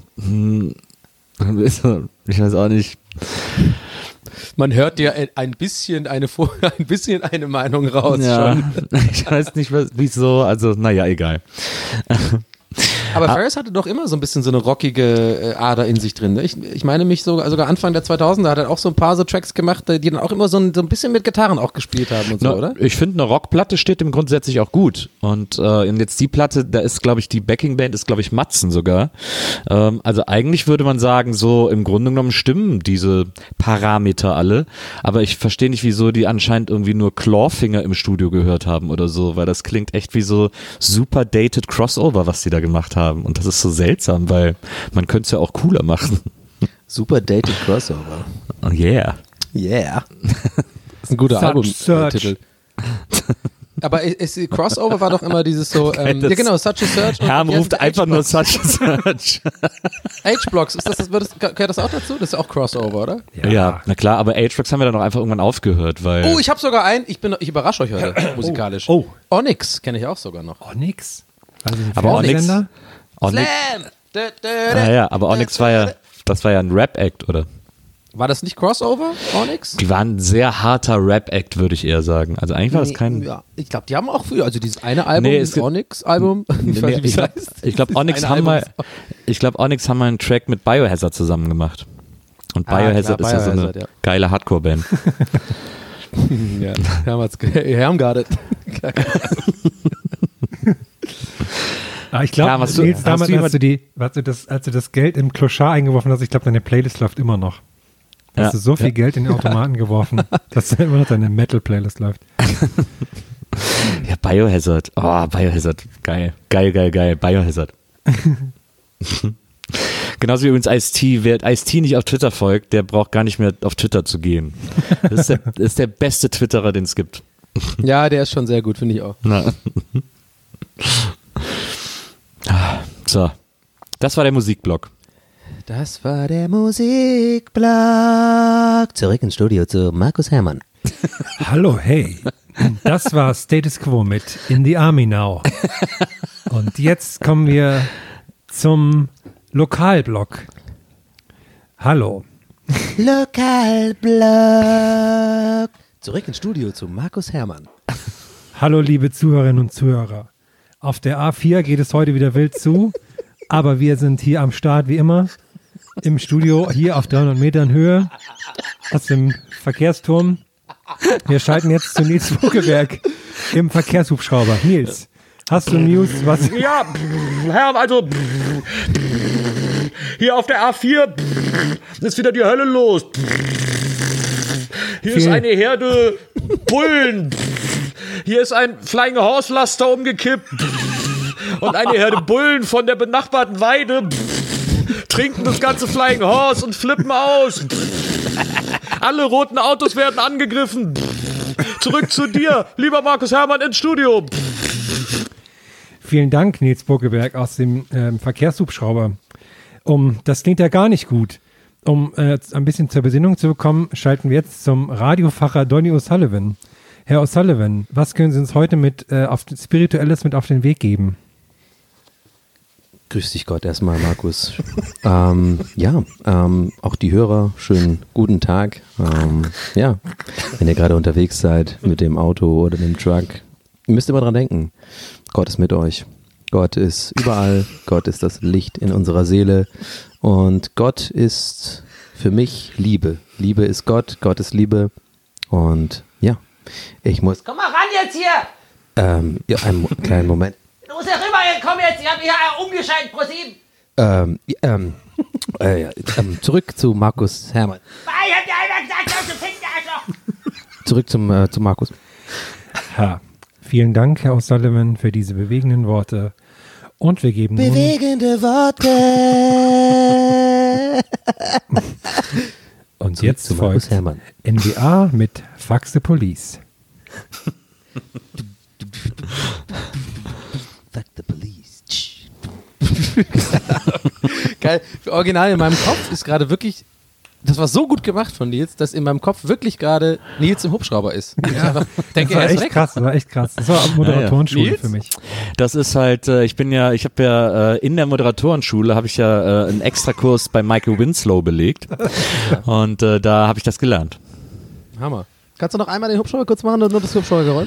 ich weiß auch nicht. Man hört dir ein bisschen eine Meinung raus ja, schon. Ich weiß nicht, wieso, also naja, egal. Aber Ferris hatte doch immer so ein bisschen so eine rockige Ader in sich drin. Ne? Ich meine mich sogar Anfang der 2000er hat er auch so ein paar so Tracks gemacht, die dann auch immer so ein bisschen mit Gitarren auch gespielt haben und so, oder? Ich finde, eine Rockplatte steht ihm grundsätzlich auch gut. Und jetzt die Platte, da ist, glaube ich, die Backingband ist, glaube ich, Matzen sogar. Also eigentlich würde man sagen, so im Grunde genommen stimmen diese Parameter alle. Aber ich verstehe nicht, wieso die anscheinend irgendwie nur Clawfinger im Studio gehört haben oder so, weil das klingt echt wie so super dated Crossover, was die da gemacht haben. Und das ist so seltsam, weil man könnte es ja auch cooler machen. Super dated Crossover. Oh yeah. Yeah. Das ist ein guter Albumtitel. Aber Crossover war doch immer dieses so, ja genau, Such a Search. Herm ruft einfach nur Such a Search. H-Blocks, gehört das auch dazu? Das ist auch Crossover, oder? Ja, na klar, aber H-Blocks haben wir dann auch einfach irgendwann aufgehört, weil... Oh, ich habe sogar einen, ich überrasche euch heute musikalisch. Oh. Onyx kenne ich auch sogar noch. Onyx? Also aber Onyx... Slam! Ja, aber Onyx war ja ein Rap-Act, oder? War das nicht Crossover, Onyx? Die waren ein sehr harter Rap-Act, würde ich eher sagen. Also eigentlich war das kein... Ja, ich glaube, die haben auch früher, also dieses eine Album, das Onyx-Album, ich glaube, Onyx haben mal einen Track mit Biohazard zusammen gemacht. Und Biohazard ist ja so eine geile Hardcore-Band. Ja, Herm got it. Ich glaube, Nils, damals, als du das Geld im Clochard eingeworfen hast, ich glaube, deine Playlist läuft immer noch. Hast du so viel Geld in den Automaten geworfen, dass immer noch deine Metal-Playlist läuft. Ja, Biohazard. Oh, Biohazard. Geil. Biohazard. Genauso wie übrigens Ice-T. Wer Ice-T nicht auf Twitter folgt, der braucht gar nicht mehr auf Twitter zu gehen. Das ist der beste Twitterer, den es gibt. Ja, der ist schon sehr gut, finde ich auch. Na. So, das war der Musikblock. Das war der Musikblock. Zurück ins Studio zu Markus Herrmann. Hallo, hey. Das war Status Quo mit In the Army Now. Und jetzt kommen wir zum Lokalblock. Hallo. Lokalblock. Zurück ins Studio zu Markus Herrmann. Hallo, liebe Zuhörerinnen und Zuhörer. Auf der A4 geht es heute wieder wild zu, aber wir sind hier am Start wie immer im Studio, hier auf 300 Metern Höhe aus dem Verkehrsturm. Wir schalten jetzt zu Nils Vogelberg im Verkehrshubschrauber. Nils, hast du News? Was? Ja, Herr, also hier auf der A4 ist wieder die Hölle los. Hier ist eine Herde Bullen. Hier ist ein Flying Horse Laster umgekippt. Und eine Herde Bullen von der benachbarten Weide trinken das ganze Flying Horse und flippen aus. Alle roten Autos werden angegriffen. Zurück zu dir, lieber Markus Herrmann, ins Studio. Vielen Dank, Nils Vogelberg aus dem Verkehrshubschrauber. Das klingt ja gar nicht gut. Um ein bisschen zur Besinnung zu bekommen, schalten wir jetzt zum Radiofacher Donny O'Sullivan. Herr O'Sullivan, was können Sie uns heute Spirituelles mit auf den Weg geben? Grüß dich Gott erstmal, Markus. Auch die Hörer, schönen guten Tag. Wenn ihr gerade unterwegs seid mit dem Auto oder dem Truck, ihr müsst immer dran denken, Gott ist mit euch. Gott ist überall, Gott ist das Licht in unserer Seele und Gott ist für mich Liebe. Liebe ist Gott, Gott ist Liebe und ja, ich muss... Komm mal ran jetzt hier! Einen kleinen Moment. Du musst ja rüber, komm jetzt, ich hab mich ja umgeschaltet, ProSieben. Zurück zu Markus Hermann. Ich hab dir einmal gesagt, dass du fickst, Arschloch! Zurück zu Markus. Ja. Vielen Dank, Herr O'Sullivan, für diese bewegenden Worte. Und wir geben bewegende Worte. Und Zurück jetzt zu Markus folgt Hermann. NBA mit Fuck the Police. Fuck the police. Geil. Original in meinem Kopf ist gerade wirklich, das war so gut gemacht von Nils, dass in meinem Kopf wirklich gerade Nils im Hubschrauber ist. Ja, das war echt krass, das war echt krass. Das war Moderatorenschule für mich. Das ist halt, ich habe ja in der Moderatorenschule habe ich ja einen Extrakurs bei Michael Winslow belegt und da habe ich das gelernt. Hammer. Kannst du noch einmal den Hubschrauber kurz machen, nur das Hubschraubergeräusch?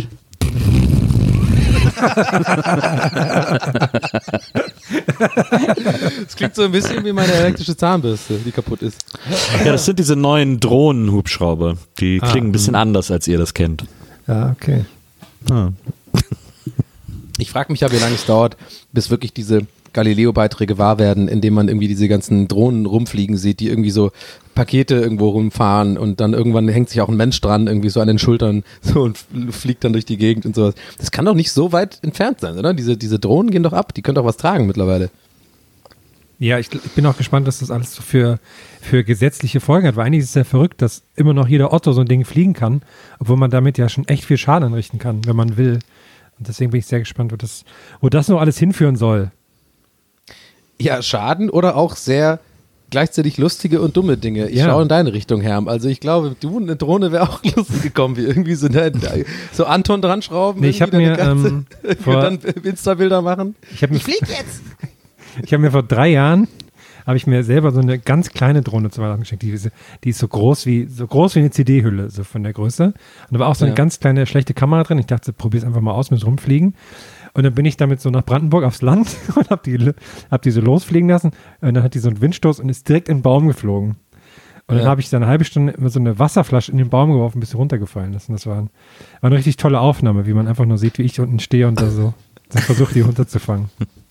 Das klingt so ein bisschen wie meine elektrische Zahnbürste, die kaputt ist. Ja, das sind diese neuen Drohnen-Hubschrauber. Die klingen ein bisschen anders, als ihr das kennt. Ja, okay. Ah. Ich frage mich ja, wie lange es dauert, bis wirklich diese Galileo-Beiträge wahr werden, indem man irgendwie diese ganzen Drohnen rumfliegen sieht, die irgendwie so Pakete irgendwo rumfahren und dann irgendwann hängt sich auch ein Mensch dran, irgendwie so an den Schultern so und fliegt dann durch die Gegend und sowas. Das kann doch nicht so weit entfernt sein, oder? Diese Drohnen gehen doch ab, die können doch was tragen mittlerweile. Ja, ich bin auch gespannt, was das alles so für gesetzliche Folgen hat, weil eigentlich ist es ja verrückt, dass immer noch jeder Otto so ein Ding fliegen kann, obwohl man damit ja schon echt viel Schaden anrichten kann, wenn man will. Und deswegen bin ich sehr gespannt, wo das noch alles hinführen soll. Ja, Schaden oder auch sehr gleichzeitig lustige und dumme Dinge. Ich schaue in deine Richtung, Herm. Also ich glaube, eine Drohne wäre auch lustig gekommen, wie irgendwie so Anton dran schrauben. Nee, ich habe mir dann Insta-Bilder machen. Ich fliege jetzt! Ich habe mir vor 3 Jahren selber so eine ganz kleine Drohne zu Weihnachten geschenkt. Die ist so groß wie eine CD-Hülle, so von der Größe. Und da war auch so eine ganz kleine, schlechte Kamera drin. Ich dachte, probier's einfach mal aus, mit rumfliegen. Und dann bin ich damit so nach Brandenburg aufs Land und hab die so losfliegen lassen. Und dann hat die so einen Windstoß und ist direkt in den Baum geflogen. Und dann habe ich da eine halbe Stunde immer so eine Wasserflasche in den Baum geworfen, bis sie runtergefallen ist. Und das war eine richtig tolle Aufnahme, wie man einfach nur sieht, wie ich unten stehe und da so versuche, die runterzufangen.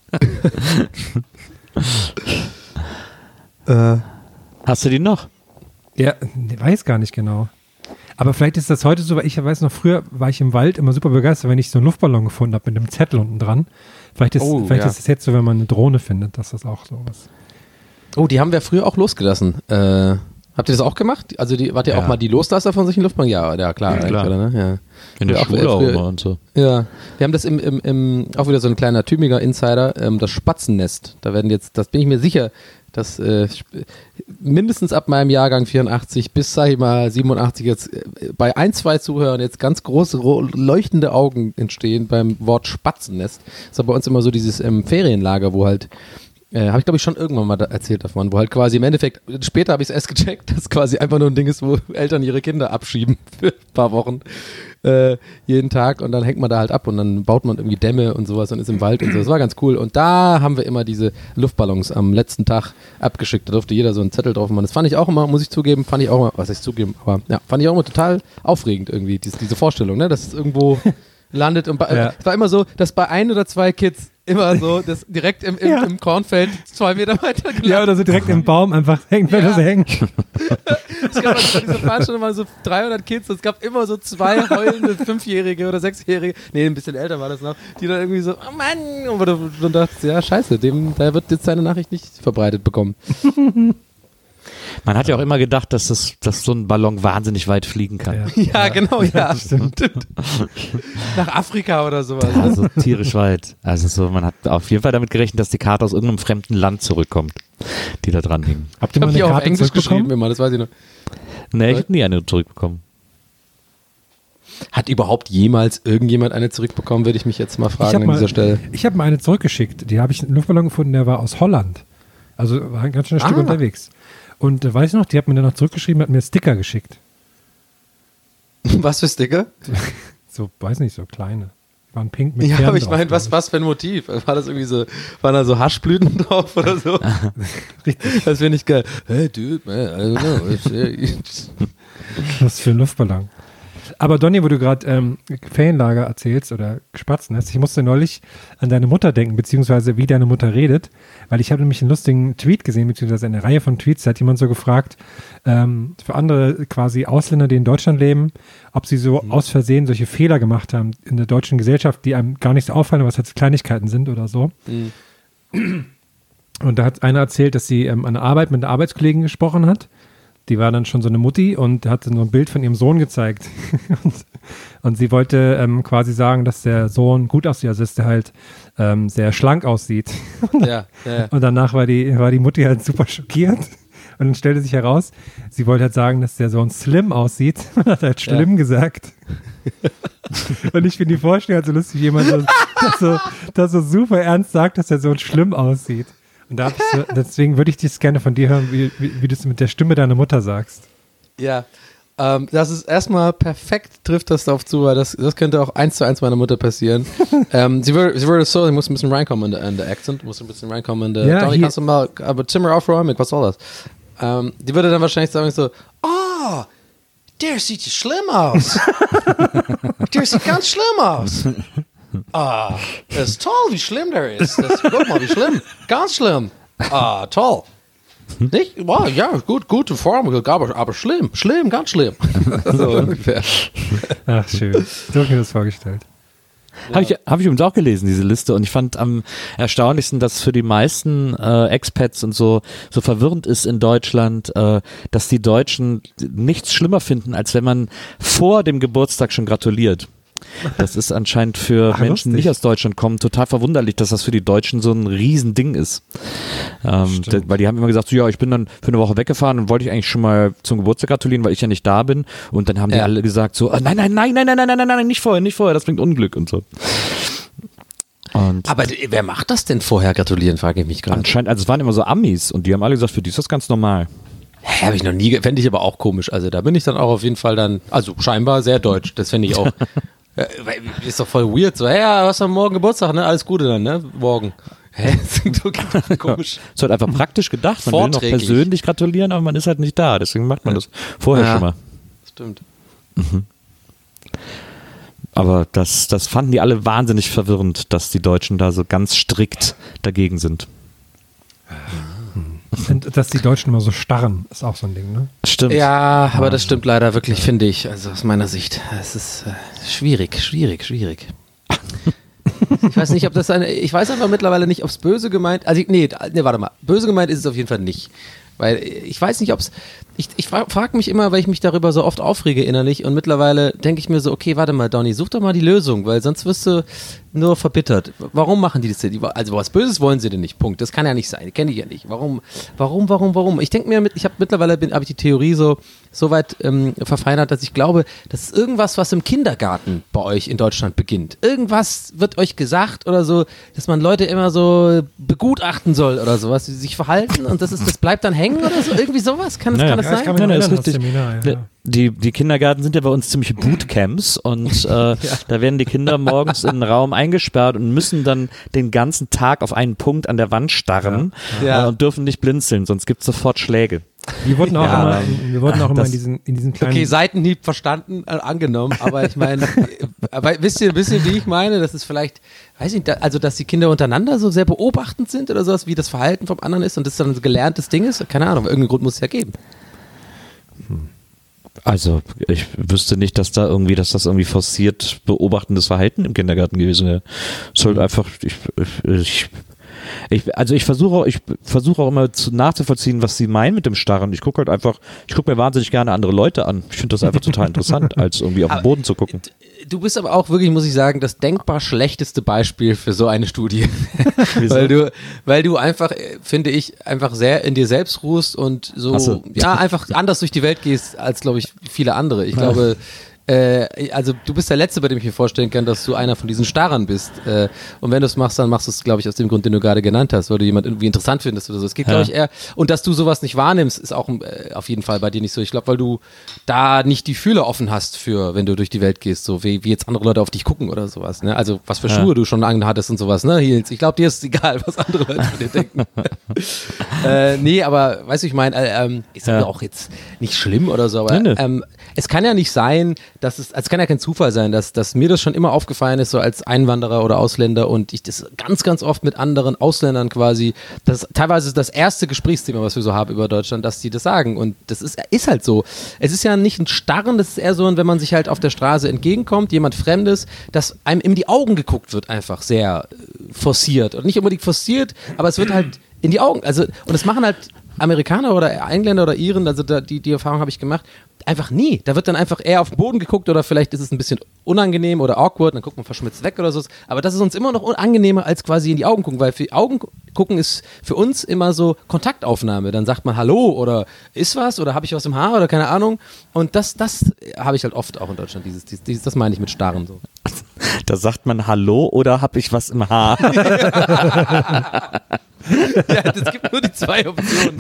Hast du die noch? Ja, weiß gar nicht genau. Aber vielleicht ist das heute so, weil ich weiß noch, früher war ich im Wald immer super begeistert, wenn ich so einen Luftballon gefunden habe mit einem Zettel unten dran. Vielleicht ist es jetzt so, wenn man eine Drohne findet, dass das auch so ist. Oh, die haben wir früher auch losgelassen. Habt ihr das auch gemacht? Also wart ihr auch mal die Loslasser von solchen Luftballons? Ja, klar. Klar. Oder, ne? Ja. In der Schule auch immer und so. Ja, wir haben das auch wieder so ein kleiner Tübinger Insider, das Spatzennest. Da werden jetzt, das bin ich mir sicher, dass mindestens ab meinem Jahrgang 84 bis, sag ich mal, 87 jetzt bei 1-2 Zuhörern jetzt ganz große leuchtende Augen entstehen beim Wort Spatzennest. Das ist aber bei uns immer so dieses Ferienlager, wo halt habe ich, glaube ich, schon irgendwann mal erzählt davon, wo halt quasi im Endeffekt, später habe ich es erst gecheckt, dass quasi einfach nur ein Ding ist, wo Eltern ihre Kinder abschieben für ein paar Wochen jeden Tag und dann hängt man da halt ab und dann baut man irgendwie Dämme und sowas und ist im Wald und so. Das war ganz cool. Und da haben wir immer diese Luftballons am letzten Tag abgeschickt. Da durfte jeder so einen Zettel drauf machen. Das fand ich auch immer, muss ich zugeben, fand ich auch immer total aufregend irgendwie, diese Vorstellung, ne, dass es irgendwo landet und es war immer so, dass bei 1 oder 2 Kids immer so, das direkt im Kornfeld 2 Meter weiter gelandet. Ja, oder so direkt im Baum einfach hängen, wenn das hängt. Es gab also diese Veranstaltung mal so 300 Kids und es gab immer so 2 heulende 5-Jährige oder 6-Jährige, nee, ein bisschen älter war das noch, die dann irgendwie so, oh Mann, und du dachtest, ja, scheiße, der wird jetzt seine Nachricht nicht verbreitet bekommen. Man hat ja auch immer gedacht, dass so ein Ballon wahnsinnig weit fliegen kann. Ja, genau, ja. Stimmt. Nach Afrika oder sowas. Also tierisch weit. Also so, man hat auf jeden Fall damit gerechnet, dass die Karte aus irgendeinem fremden Land zurückkommt, die da dran hing. Habt ihr mal eine Karte auf Englisch geschrieben immer, das weiß ich noch. Nee, ich habe nie eine zurückbekommen. Hat überhaupt jemals irgendjemand eine zurückbekommen, würde ich mich jetzt mal fragen an dieser Stelle. Ich habe mal eine zurückgeschickt. Die habe ich einen Luftballon gefunden, der war aus Holland. Also war ein ganz schönes Stück unterwegs. Und weiß ich noch, die hat mir dann noch zurückgeschrieben, hat mir Sticker geschickt. Was für Sticker? So, weiß nicht, so kleine. Die waren pink mit Ja, Pferden aber ich drauf, meine, glaub was für ein Motiv? War das irgendwie so, waren da so Haschblüten drauf oder so? Richtig. Das finde ich geil. Hey, dude, man, I don't know. Was für ein Luftballon. Aber Donny, wo du gerade Ferienlager erzählst oder Spatzen hast, ich musste neulich an deine Mutter denken, beziehungsweise wie deine Mutter redet, weil ich habe nämlich einen lustigen Tweet gesehen, beziehungsweise eine Reihe von Tweets, da hat jemand so gefragt, für andere quasi Ausländer, die in Deutschland leben, ob sie so aus Versehen solche Fehler gemacht haben in der deutschen Gesellschaft, die einem gar nicht so auffallen, aber es halt Kleinigkeiten sind oder so. Und da hat einer erzählt, dass sie an der Arbeit mit einer Arbeitskollegin gesprochen hat. Die war dann schon so eine Mutti und hat so ein Bild von ihrem Sohn gezeigt. und sie wollte quasi sagen, dass der Sohn gut aussieht, also dass der halt sehr schlank aussieht. Ja. Und danach war die Mutti halt super schockiert. Und dann stellte sich heraus, sie wollte halt sagen, dass der Sohn slim aussieht. Und hat halt schlimm gesagt. Und ich finde die Vorstellung halt so lustig, jemand, das so super ernst sagt, dass der Sohn schlimm aussieht. Und da deswegen würde ich das gerne von dir hören, wie du es mit der Stimme deiner Mutter sagst. Ja, das ist erstmal perfekt, trifft das darauf zu, weil das könnte auch 1:1 meiner Mutter passieren. Sie würde so, ich muss ein bisschen reinkommen in der Accent, muss ein bisschen reinkommen in der, Ja, Donny, hier- kannst du mal, aber Zimmer aufräumen, was soll das? Die würde dann wahrscheinlich sagen so, oh, der sieht ja schlimm aus. Der sieht ganz schlimm aus. Ah, das ist toll, wie schlimm der ist. Guck mal, wie schlimm. Ganz schlimm. Ah, toll. Nicht? Wow, ja, gute Form, aber schlimm, ganz schlimm. So ungefähr. Ach, schön. So habe ich mir das vorgestellt. Hab ich übrigens auch gelesen, diese Liste, und ich fand am erstaunlichsten, dass für die meisten Expats und so verwirrend ist in Deutschland, dass die Deutschen nichts schlimmer finden, als wenn man vor dem Geburtstag schon gratuliert. Das ist anscheinend für Menschen, die nicht aus Deutschland kommen, total verwunderlich, dass das für die Deutschen so ein Riesending ist. Weil die haben immer gesagt, so, ja, ich bin dann für eine Woche weggefahren und wollte ich eigentlich schon mal zum Geburtstag gratulieren, weil ich ja nicht da bin. Und dann haben die alle gesagt so, nein, nicht vorher, das bringt Unglück und so. Und Aber wer macht das denn vorher gratulieren, frage ich mich gerade. anscheinend, also es waren immer so Amis und die haben alle gesagt, für die ist das ganz normal. Habe ich noch nie, fände ich aber auch komisch. Also da bin ich dann auch auf jeden Fall dann, also scheinbar sehr deutsch, das fände ich auch. Ist doch voll weird, so, hey, ja, hast du morgen Geburtstag, ne? Alles Gute dann, ne? Morgen. Hä? Das klingt wirklich komisch. Es ist halt einfach praktisch gedacht. Man will noch Vorträglich. persönlich gratulieren, aber man ist halt nicht da. Deswegen macht man das vorher schon mal. Stimmt. Aber das fanden die alle wahnsinnig verwirrend, dass die Deutschen da so ganz strikt dagegen sind. Und dass die Deutschen immer so starren, ist auch so ein Ding, ne? Stimmt. Ja, aber das stimmt leider wirklich, finde ich. Also aus meiner Sicht. Es ist schwierig. Ich weiß nicht, ob das ich weiß einfach mittlerweile nicht, ob es böse gemeint, nee, warte mal. Böse gemeint ist es auf jeden Fall nicht. Weil ich weiß nicht, ob es, ich frage mich immer, weil ich mich darüber so oft aufrege innerlich, und mittlerweile denke ich mir so, okay, warte mal, Donny, such doch mal die Lösung, weil sonst wirst du nur verbittert. Warum machen die das denn? Also was Böses wollen sie denn nicht, Punkt. Das kann ja nicht sein, kenne ich ja nicht. Warum? Ich denke mir, habe ich die Theorie so weit verfeinert, dass ich glaube, das ist irgendwas, was im Kindergarten bei euch in Deutschland beginnt. Irgendwas wird euch gesagt oder so, dass man Leute immer so begutachten soll oder sowas, wie sie sich verhalten, und das bleibt dann hängen oder so, irgendwie sowas? Kann das sein? Ja, ich kann mich Nein, noch ist erinnern, das richtig. Seminar, ja. Die Kindergärten sind ja bei uns ziemlich Bootcamps und da werden die Kinder morgens in einen Raum eingesperrt und müssen dann den ganzen Tag auf einen Punkt an der Wand starren und dürfen nicht blinzeln, sonst gibt es sofort Schläge. Wir wurden auch immer in diesen kleinen... Okay, Seitenhieb verstanden, angenommen, aber ich meine, wisst ihr, wie ich meine? Das ist vielleicht, weiß ich nicht, also dass die Kinder untereinander so sehr beobachtend sind oder sowas, wie das Verhalten vom anderen ist und das dann ein gelerntes Ding ist? Keine Ahnung, irgendeinen Grund muss es ja geben. Also ich wüsste nicht, dass das irgendwie forciert beobachtendes Verhalten im Kindergarten gewesen wäre. Es ist halt einfach, ich versuche auch immer nachzuvollziehen, was sie meinen mit dem Starren. Ich gucke mir wahnsinnig gerne andere Leute an. Ich finde das einfach total interessant, als irgendwie auf den Boden zu gucken. Du bist aber auch wirklich, muss ich sagen, das denkbar schlechteste Beispiel für so eine Studie. Wieso? weil du einfach, finde ich, einfach sehr in dir selbst ruhst und so, Ach so. einfach anders durch die Welt gehst als, glaube ich, viele andere. Ich glaube, Also du bist der Letzte, bei dem ich mir vorstellen kann, dass du einer von diesen Starrern bist. Und wenn du es machst, dann machst du es, glaube ich, aus dem Grund, den du gerade genannt hast, weil du jemanden irgendwie interessant findest oder so. Es geht, glaube ich, eher, und dass du sowas nicht wahrnimmst, ist auch auf jeden Fall bei dir nicht so. Ich glaube, weil du da nicht die Fühler offen hast für, wenn du durch die Welt gehst, so wie jetzt andere Leute auf dich gucken oder sowas. Ne? Also was für Schuhe du schon anhattest und sowas. Ne? Ich glaube, dir ist es egal, was andere Leute von dir denken. Nee, aber weißt du, ich meine, ist ja auch jetzt nicht schlimm oder so, aber es kann ja nicht sein, dass es kann ja kein Zufall sein, dass mir das schon immer aufgefallen ist, so als Einwanderer oder Ausländer und ich das ganz, ganz oft mit anderen Ausländern quasi, das teilweise ist das erste Gesprächsthema, was wir so haben über Deutschland, dass die das sagen und das ist halt so. Es ist ja nicht ein Starren, das ist eher so, wenn man sich halt auf der Straße entgegenkommt, jemand Fremdes, dass einem in die Augen geguckt wird, einfach sehr forciert und nicht unbedingt forciert, aber es wird halt in die Augen, also und das machen halt Amerikaner oder Engländer oder Iren, also die Erfahrung habe ich gemacht, einfach nie. Da wird dann einfach eher auf den Boden geguckt oder vielleicht ist es ein bisschen unangenehm oder awkward, dann guckt man verschmitzt weg oder so. Aber das ist uns immer noch angenehmer als quasi in die Augen gucken, weil für die Augen gucken ist für uns immer so Kontaktaufnahme. Dann sagt man Hallo oder ist was oder habe ich was im Haar oder keine Ahnung. Und das habe ich halt oft auch in Deutschland, das meine ich mit Starren so. Da sagt man Hallo oder habe ich was im Haar? Ja, es gibt nur die zwei Optionen.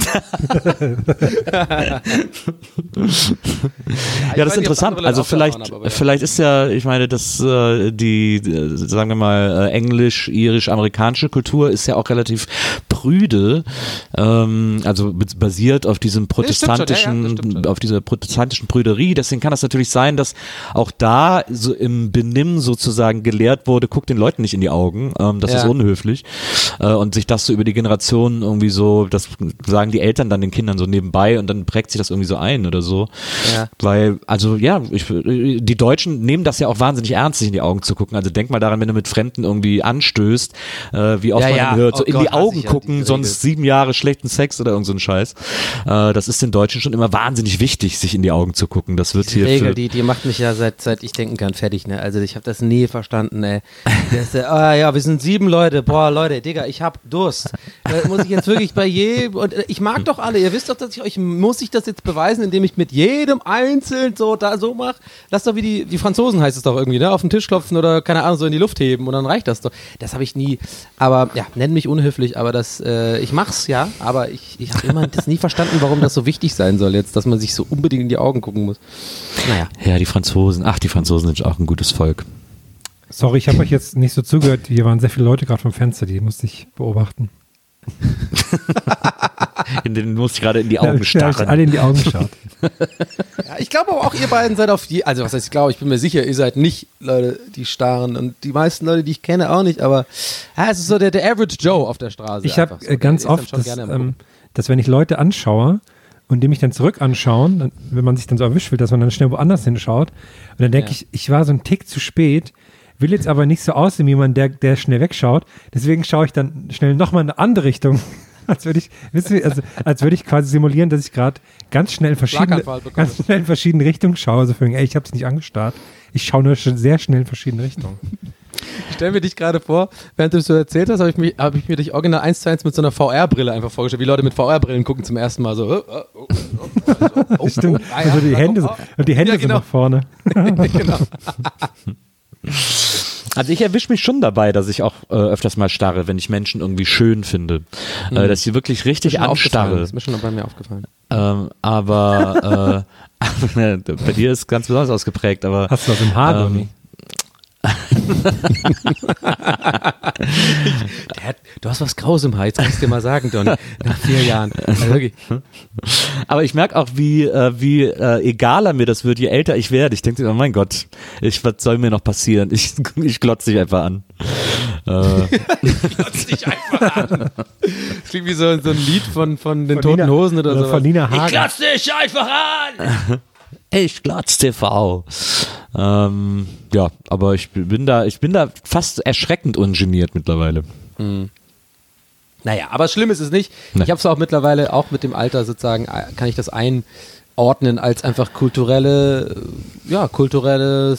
Ja, das ist interessant. Also vielleicht ist ja, ich meine, dass die, sagen wir mal, englisch-irisch-amerikanische Kultur ist ja auch relativ prüde, also basiert auf diesem protestantischen, auf dieser protestantischen Prüderie. Deswegen kann das natürlich sein, dass auch da so im Benimm sozusagen gelehrt wurde, guck den Leuten nicht in die Augen, das ist unhöflich, und sich das so über die Generationen irgendwie so, das sagen die Eltern dann den Kindern so nebenbei und dann prägt sich das irgendwie so ein oder so. Ja. Weil, also ja, die Deutschen nehmen das ja auch wahnsinnig ernst, sich in die Augen zu gucken. Also denk mal daran, wenn du mit Fremden irgendwie anstößt, wie oft man hört, so in die Augen gucken, sonst 7 Jahre schlechten Sex oder irgend so ein Scheiß. Das ist den Deutschen schon immer wahnsinnig wichtig, sich in die Augen zu gucken. Das wird hier Regel, die macht mich ja seit ich denken kann fertig, ne? Also ich habe das nie verstanden, ey. Wir sind 7 Leute, boah Leute, Digga, ich hab Durst. Muss ich jetzt wirklich bei jedem, und ich mag doch alle, ihr wisst doch, dass muss ich das jetzt beweisen, indem ich mit jedem einzeln so mache? Lass doch wie die Franzosen heißt es doch irgendwie, ne? Auf den Tisch klopfen oder keine Ahnung, so in die Luft heben und dann reicht das doch. Das habe ich nie, aber ja, nenn mich unhöflich, aber ich mach's, ja, aber ich habe immer das nie verstanden, warum das so wichtig sein soll jetzt, dass man sich so unbedingt in die Augen gucken muss. Naja. Ja, die Franzosen sind auch ein gutes Volk. Sorry, ich habe euch jetzt nicht so zugehört, hier waren sehr viele Leute gerade vom Fenster, die musste ich beobachten. In denen muss ich gerade in die Augen starren. Ja, alle in die Augen geschaut. Ja, ich glaube aber auch, ihr beiden seid also was heißt, ich bin mir sicher, ihr seid nicht Leute, die starren und die meisten Leute, die ich kenne, auch nicht, aber ja, es ist so der Average Joe auf der Straße. Ich habe so, ganz oft, dass wenn ich Leute anschaue und die mich dann zurück anschauen, wenn man sich dann so erwischt wird, dass man dann schnell woanders hinschaut und dann denke ich war so ein Tick zu spät, will jetzt aber nicht so aussehen wie jemand, der schnell wegschaut. Deswegen schaue ich dann schnell nochmal in eine andere Richtung. Als würde ich quasi simulieren, dass ich gerade ganz schnell in verschiedene Richtungen schaue. Also für mich, ich habe es nicht angestarrt. Ich schaue nur sehr schnell in verschiedene Richtungen. Ich stelle mir dich gerade vor, während du es so erzählt hast, habe ich mir dich original 1:1 mit so einer VR-Brille einfach vorgestellt, wie Leute mit VR-Brillen gucken zum ersten Mal so. Stimmt. Also die Hände so nach vorne. Genau. Also ich erwische mich schon dabei, dass ich auch öfters mal starre, wenn ich Menschen irgendwie schön finde. Dass ich sie wirklich richtig anstarre. Das ist mir schon bei mir aufgefallen. Aber bei dir ist ganz besonders ausgeprägt. Aber hast du was im Haar, Donny? Du hast was Graues im Haar, jetzt kannst du dir mal sagen, Donny, nach 4 Jahren. Also wirklich. Aber ich merke auch, wie egaler mir das wird, je älter ich werde. Ich denke, oh mein Gott, was soll mir noch passieren? Ich glotze dich einfach an. Ich glotze dich einfach an. Das klingt wie so ein Lied von den Toten Hosen oder so. Von Nina Hagen. Ich glotze dich einfach an! Ich glotz TV. Ja, aber ich bin da fast erschreckend ungeniert mittlerweile. Naja, aber schlimm ist es nicht. Nee. Ich habe es auch mittlerweile, auch mit dem Alter sozusagen, kann ich das einordnen als einfach kulturelles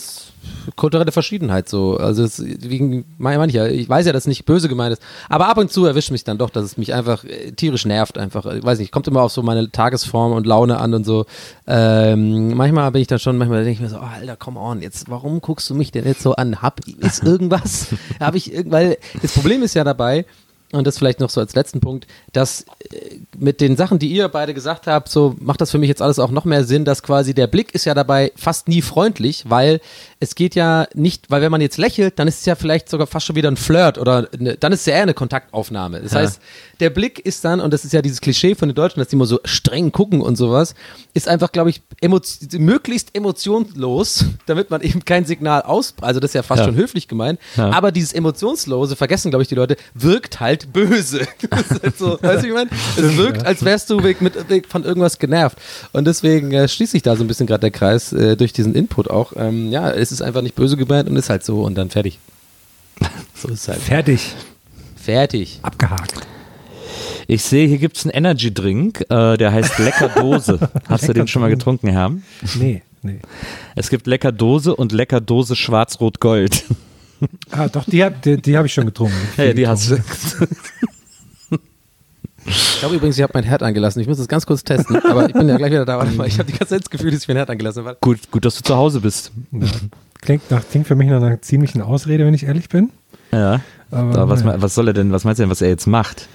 kulturelle Verschiedenheit so. Also meine ich ja, ich weiß ja, dass es nicht böse gemeint ist, aber ab und zu erwischt mich dann doch, dass es mich einfach tierisch nervt einfach. Ich weiß nicht, kommt immer auf so meine Tagesform und Laune an und so. Manchmal bin ich dann schon, manchmal denke ich mir so, oh, Alter, come on, jetzt, warum guckst du mich denn jetzt so an? Ist irgendwas? Weil das Problem ist ja dabei, und das vielleicht noch so als letzten Punkt, dass mit den Sachen, die ihr beide gesagt habt, so macht das für mich jetzt alles auch noch mehr Sinn, dass quasi der Blick ist ja dabei fast nie freundlich, weil es geht ja nicht, weil wenn man jetzt lächelt, dann ist es ja vielleicht sogar fast schon wieder ein Flirt oder dann ist es ja eher eine Kontaktaufnahme. Das heißt, der Blick ist dann, und das ist ja dieses Klischee von den Deutschen, dass die immer so streng gucken und sowas, ist einfach, glaube ich, möglichst emotionslos, damit man eben kein Signal also das ist ja fast schon höflich gemeint, aber dieses Emotionslose, vergessen, glaube ich, die Leute, wirkt halt böse. Das ist halt so, weißt du, wie ich meine? Es wirkt, als wärst du von irgendwas genervt. Und deswegen schließt sich da so ein bisschen gerade der Kreis durch diesen Input auch. Es ist einfach nicht böse gemeint und ist halt so und dann fertig. So ist es halt. Fertig. Abgehakt. Ich sehe, hier gibt es einen Energy-Drink, der heißt Lecker Dose. Hast du den schon mal getrunken, Herr? Nee. Es gibt Lecker Dose und Lecker Dose Schwarz-Rot-Gold. Ah, doch, die habe ich schon getrunken. Ja, die hast du. Ich glaube übrigens, ich habe mein Herd angelassen. Ich muss das ganz kurz testen, aber ich bin ja gleich wieder da. Warte mal, ich habe die ganze Zeit das Gefühl, dass ich mein Herd angelassen habe. Gut, dass du zu Hause bist. Ja. Klingt für mich nach einer ziemlichen Ausrede, wenn ich ehrlich bin. Ja. Aber was soll er denn, was meinst du denn, was er jetzt macht?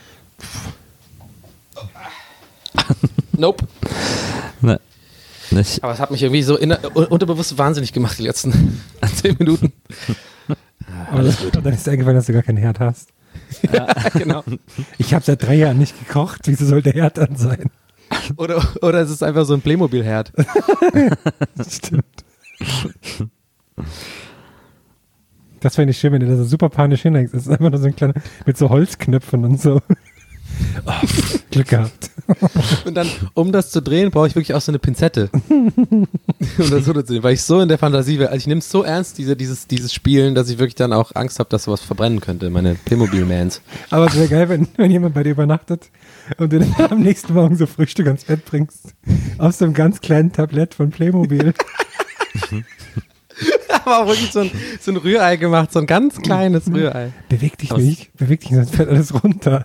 Nope. Ne. Nicht. Aber es hat mich irgendwie so unterbewusst wahnsinnig gemacht, die letzten 10 Minuten. Alles gut. Dann ist dir eingefallen, dass du gar keinen Herd hast. Ja, genau. Ich habe seit 3 Jahren nicht gekocht. Wieso soll der Herd dann sein? Oder es ist einfach so ein Playmobil-Herd. Stimmt. Das fände ich schön, wenn du da so super panisch hinhängst. Das ist einfach nur so ein kleiner, mit so Holzknöpfen und so. Oh, Glück gehabt. Und dann, um das zu drehen, brauche ich wirklich auch so eine Pinzette. Um das so zu drehen, weil ich so in der Fantasie wäre. Also ich nehme es so ernst, dieses Spielen, dass ich wirklich dann auch Angst habe, dass sowas verbrennen könnte, meine Playmobil-Mans. Aber es wäre geil, wenn jemand bei dir übernachtet und du dann am nächsten Morgen so Frühstück ans Bett bringst. Auf so einem ganz kleinen Tablett von Playmobil. Aber auch wirklich so ein Rührei gemacht, so ein ganz kleines Rührei. Beweg dich nicht, sonst fällt alles runter.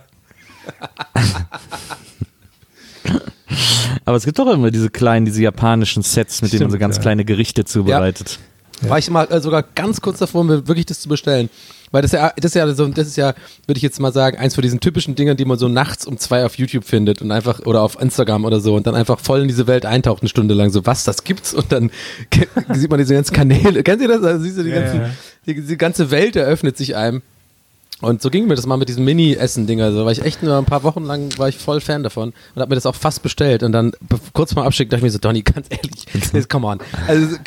Aber es gibt doch immer diese japanischen Sets, mit denen man so ganz kleine Gerichte zubereitet. Ja. War ich mal sogar ganz kurz davor, mir wirklich das zu bestellen. Weil das ist ja, würde ich jetzt mal sagen, eins von diesen typischen Dingern, die man so nachts um 2 auf YouTube findet und einfach, oder auf Instagram oder so, und dann einfach voll in diese Welt eintaucht, eine Stunde lang, so, was, das gibt's? Und dann sieht man diese ganzen Kanäle, kennt ihr das? Also siehst du, die ganze Welt eröffnet sich einem. Und so ging mir das mal mit diesem Mini-Essen-Ding. Also war ich echt nur ein paar Wochen lang war ich voll Fan davon und habe mir das auch fast bestellt. Und dann kurz vor dem Abschick dachte ich mir so, Donny, ganz ehrlich, come on. Also,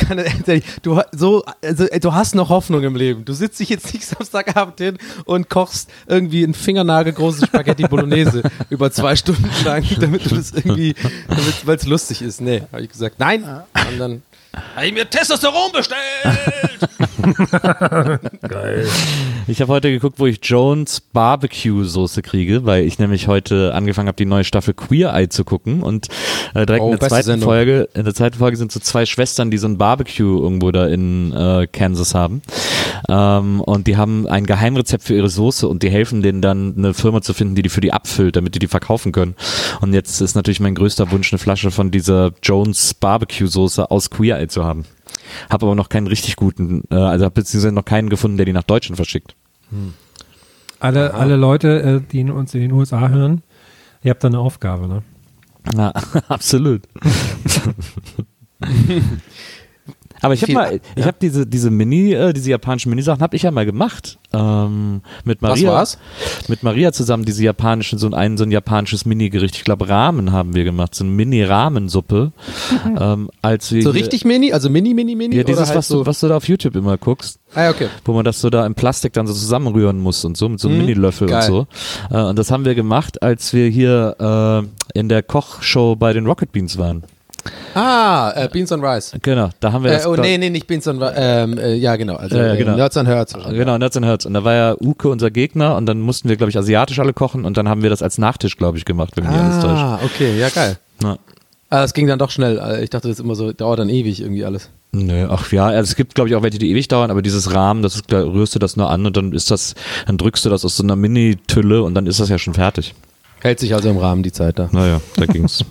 du hast noch Hoffnung im Leben. Du sitzt dich jetzt nicht Samstagabend hin und kochst irgendwie ein fingernagelgroßes Spaghetti Bolognese über 2 Stunden lang, damit du das irgendwie, weil es lustig ist. Nee, habe ich gesagt, nein. Und dann habe ich mir Testosteron bestellt. Geil. Ich habe heute geguckt, wo ich Jones Barbecue-Soße kriege, weil ich nämlich heute angefangen habe, die neue Staffel Queer Eye zu gucken und direkt in der zweiten Folge sind so 2 Schwestern, die so ein Barbecue irgendwo da in Kansas haben. Und die haben ein Geheimrezept für ihre Soße und die helfen denen dann, eine Firma zu finden, die für die abfüllt, damit die verkaufen können. Und jetzt ist natürlich mein größter Wunsch, eine Flasche von dieser Jones Barbecue-Soße aus Queer Eye zu haben. Habe aber noch keinen richtig guten, beziehungsweise noch keinen gefunden, der die nach Deutschland verschickt. Alle Leute, die uns in den USA hören, ihr habt da eine Aufgabe, ne? Ja, absolut. Aber ich habe diese diese japanischen Mini-Sachen habe ich ja mal gemacht. Mit Maria. Was war's? Mit Maria zusammen diese japanischen, so ein japanisches Mini-Gericht. Ich glaube, Ramen haben wir gemacht. So eine Mini-Rahmensuppe. Als wir so richtig Mini? Also Mini? Ja, dieses, oder halt was du da auf YouTube immer guckst. Ah, okay. Wo man das so da im Plastik dann so zusammenrühren muss und so, mit so einem Mini-Löffel und so. Und das haben wir gemacht, als wir hier in der Kochshow bei den Rocket Beans waren. Beans on Rice. Genau, da haben wir das. Nicht Beans on Rice. Ja, genau. Also genau. Nerds and Herds. Genau, Nerds and Herds. Und da war ja Uke unser Gegner und dann mussten wir, glaube ich, asiatisch alle kochen und dann haben wir das als Nachtisch, glaube ich, gemacht, wenn mich alles täuscht. Okay, ja, geil. Ja. Das ging dann doch schnell. Ich dachte, das ist immer so, dauert dann ewig irgendwie alles. Nö, ach ja, also es gibt, glaube ich, auch welche, die ewig dauern, aber dieses Rahmen, das ist, da rührst du das nur an und dann drückst du das aus so einer Mini-Tülle und dann ist das ja schon fertig. Hält sich also im Rahmen die Zeit da. Naja, da ging's.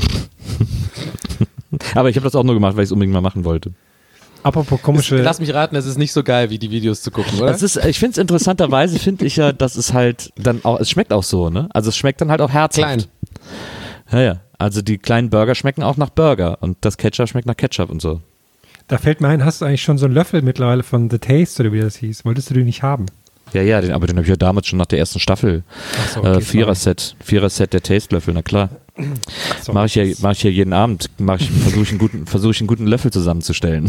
Aber ich habe das auch nur gemacht, weil ich es unbedingt mal machen wollte. Apropos komische... Lass mich raten, es ist nicht so geil, wie die Videos zu gucken, oder? Ich finde es interessanterweise, finde ich ja, dass es halt dann auch, es schmeckt auch so, ne? Also es schmeckt dann halt auch herzhaft. Klein. Ja, also die kleinen Burger schmecken auch nach Burger und das Ketchup schmeckt nach Ketchup und so. Da fällt mir ein, hast du eigentlich schon so einen Löffel mittlerweile von The Taste oder wie das hieß? Wolltest du den nicht haben? Ja, aber den habe ich ja damals schon nach der ersten Staffel. Ach so, okay, Vierer-Set der Taste-Löffel, na klar. Mach ich ja jeden Abend, versuche ich einen guten Löffel zusammenzustellen.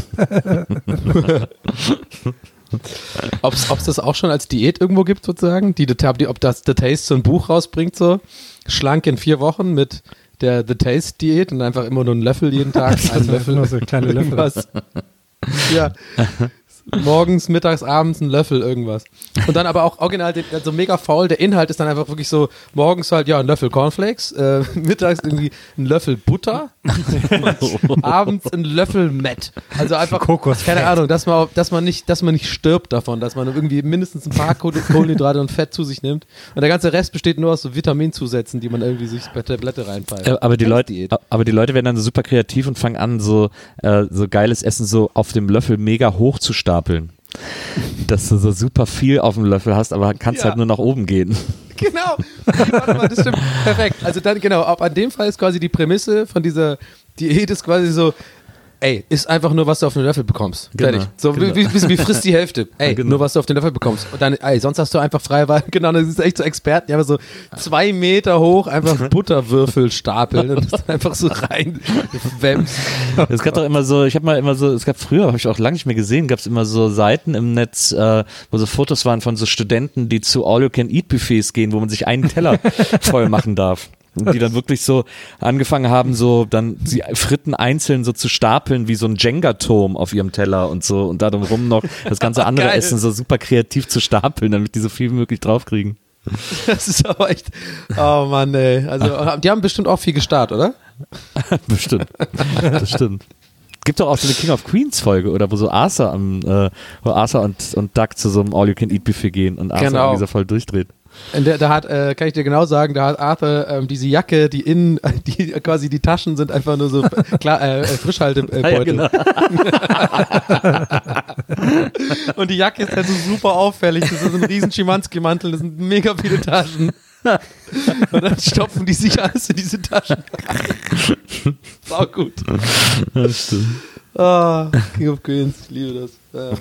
Ob es das auch schon als Diät irgendwo gibt, sozusagen? Ob das The Taste so ein Buch rausbringt, so schlank in 4 Wochen mit der The Taste Diät und einfach immer nur einen Löffel jeden Tag, einen Löffel. Nur so kleine Löffel. Ja. Morgens, mittags, abends ein Löffel irgendwas. Und dann aber auch original, so mega faul, der Inhalt ist dann einfach wirklich so, morgens halt, ja, ein Löffel Cornflakes, mittags irgendwie ein Löffel Butter, abends ein Löffel Met. Also einfach, Kokosfett. keine Ahnung, dass man nicht stirbt davon, dass man irgendwie mindestens ein paar Kohlenhydrate und Fett zu sich nimmt. Und der ganze Rest besteht nur aus so Vitaminzusätzen, die man irgendwie sich bei Tablette reinpfeift. Aber die Leute werden dann so super kreativ und fangen an, so geiles Essen so auf dem Löffel mega hoch zu stapeln. Dass du so super viel auf dem Löffel hast, aber kannst halt nur nach oben gehen. Genau. Warte mal, das stimmt. Perfekt. Also dann, genau, an dem Fall ist quasi die Prämisse von dieser Diät ist quasi so, ey, ist einfach nur, was du auf den Löffel bekommst. Fertig. So, wie frisst die Hälfte? Ey, nur was du auf den Löffel bekommst. Und dann, ey, sonst hast du einfach freie Wahl. Genau, das ist echt so Experten, die einfach so 2 Meter hoch einfach Butterwürfel stapeln und das einfach so rein wämst. Es gab doch immer so, es gab früher, habe ich auch lange nicht mehr gesehen, gab es immer so Seiten im Netz, wo so Fotos waren von so Studenten, die zu All-You-Can-Eat-Buffets gehen, wo man sich einen Teller voll machen darf. Und die dann wirklich so angefangen haben, so dann die Fritten einzeln so zu stapeln wie so ein Jenga-Turm auf ihrem Teller und so und darum rum noch das ganze andere Essen so super kreativ zu stapeln, damit die so viel wie möglich draufkriegen. Das ist aber echt, oh Mann, ey. Also, die haben bestimmt auch viel gestartet, oder? Bestimmt. Das stimmt. Gibt doch auch so eine King of Queens Folge, oder wo so Arthur und Doug zu so einem All-You-Can-Eat-Buffet gehen und Arthur irgendwie so voll durchdreht. Da hat, kann ich dir genau sagen, da hat Arthur diese Jacke, die quasi die Taschen sind einfach nur so Frischhaltebeutel. Ja, genau. Und die Jacke ist halt so super auffällig. Das ist so ein riesen Schimanski-Mantel, das sind mega viele Taschen. Und dann stopfen die sich alles in diese Taschen. Sau gut. Das stimmt. King of Queens, ich liebe das. Ja.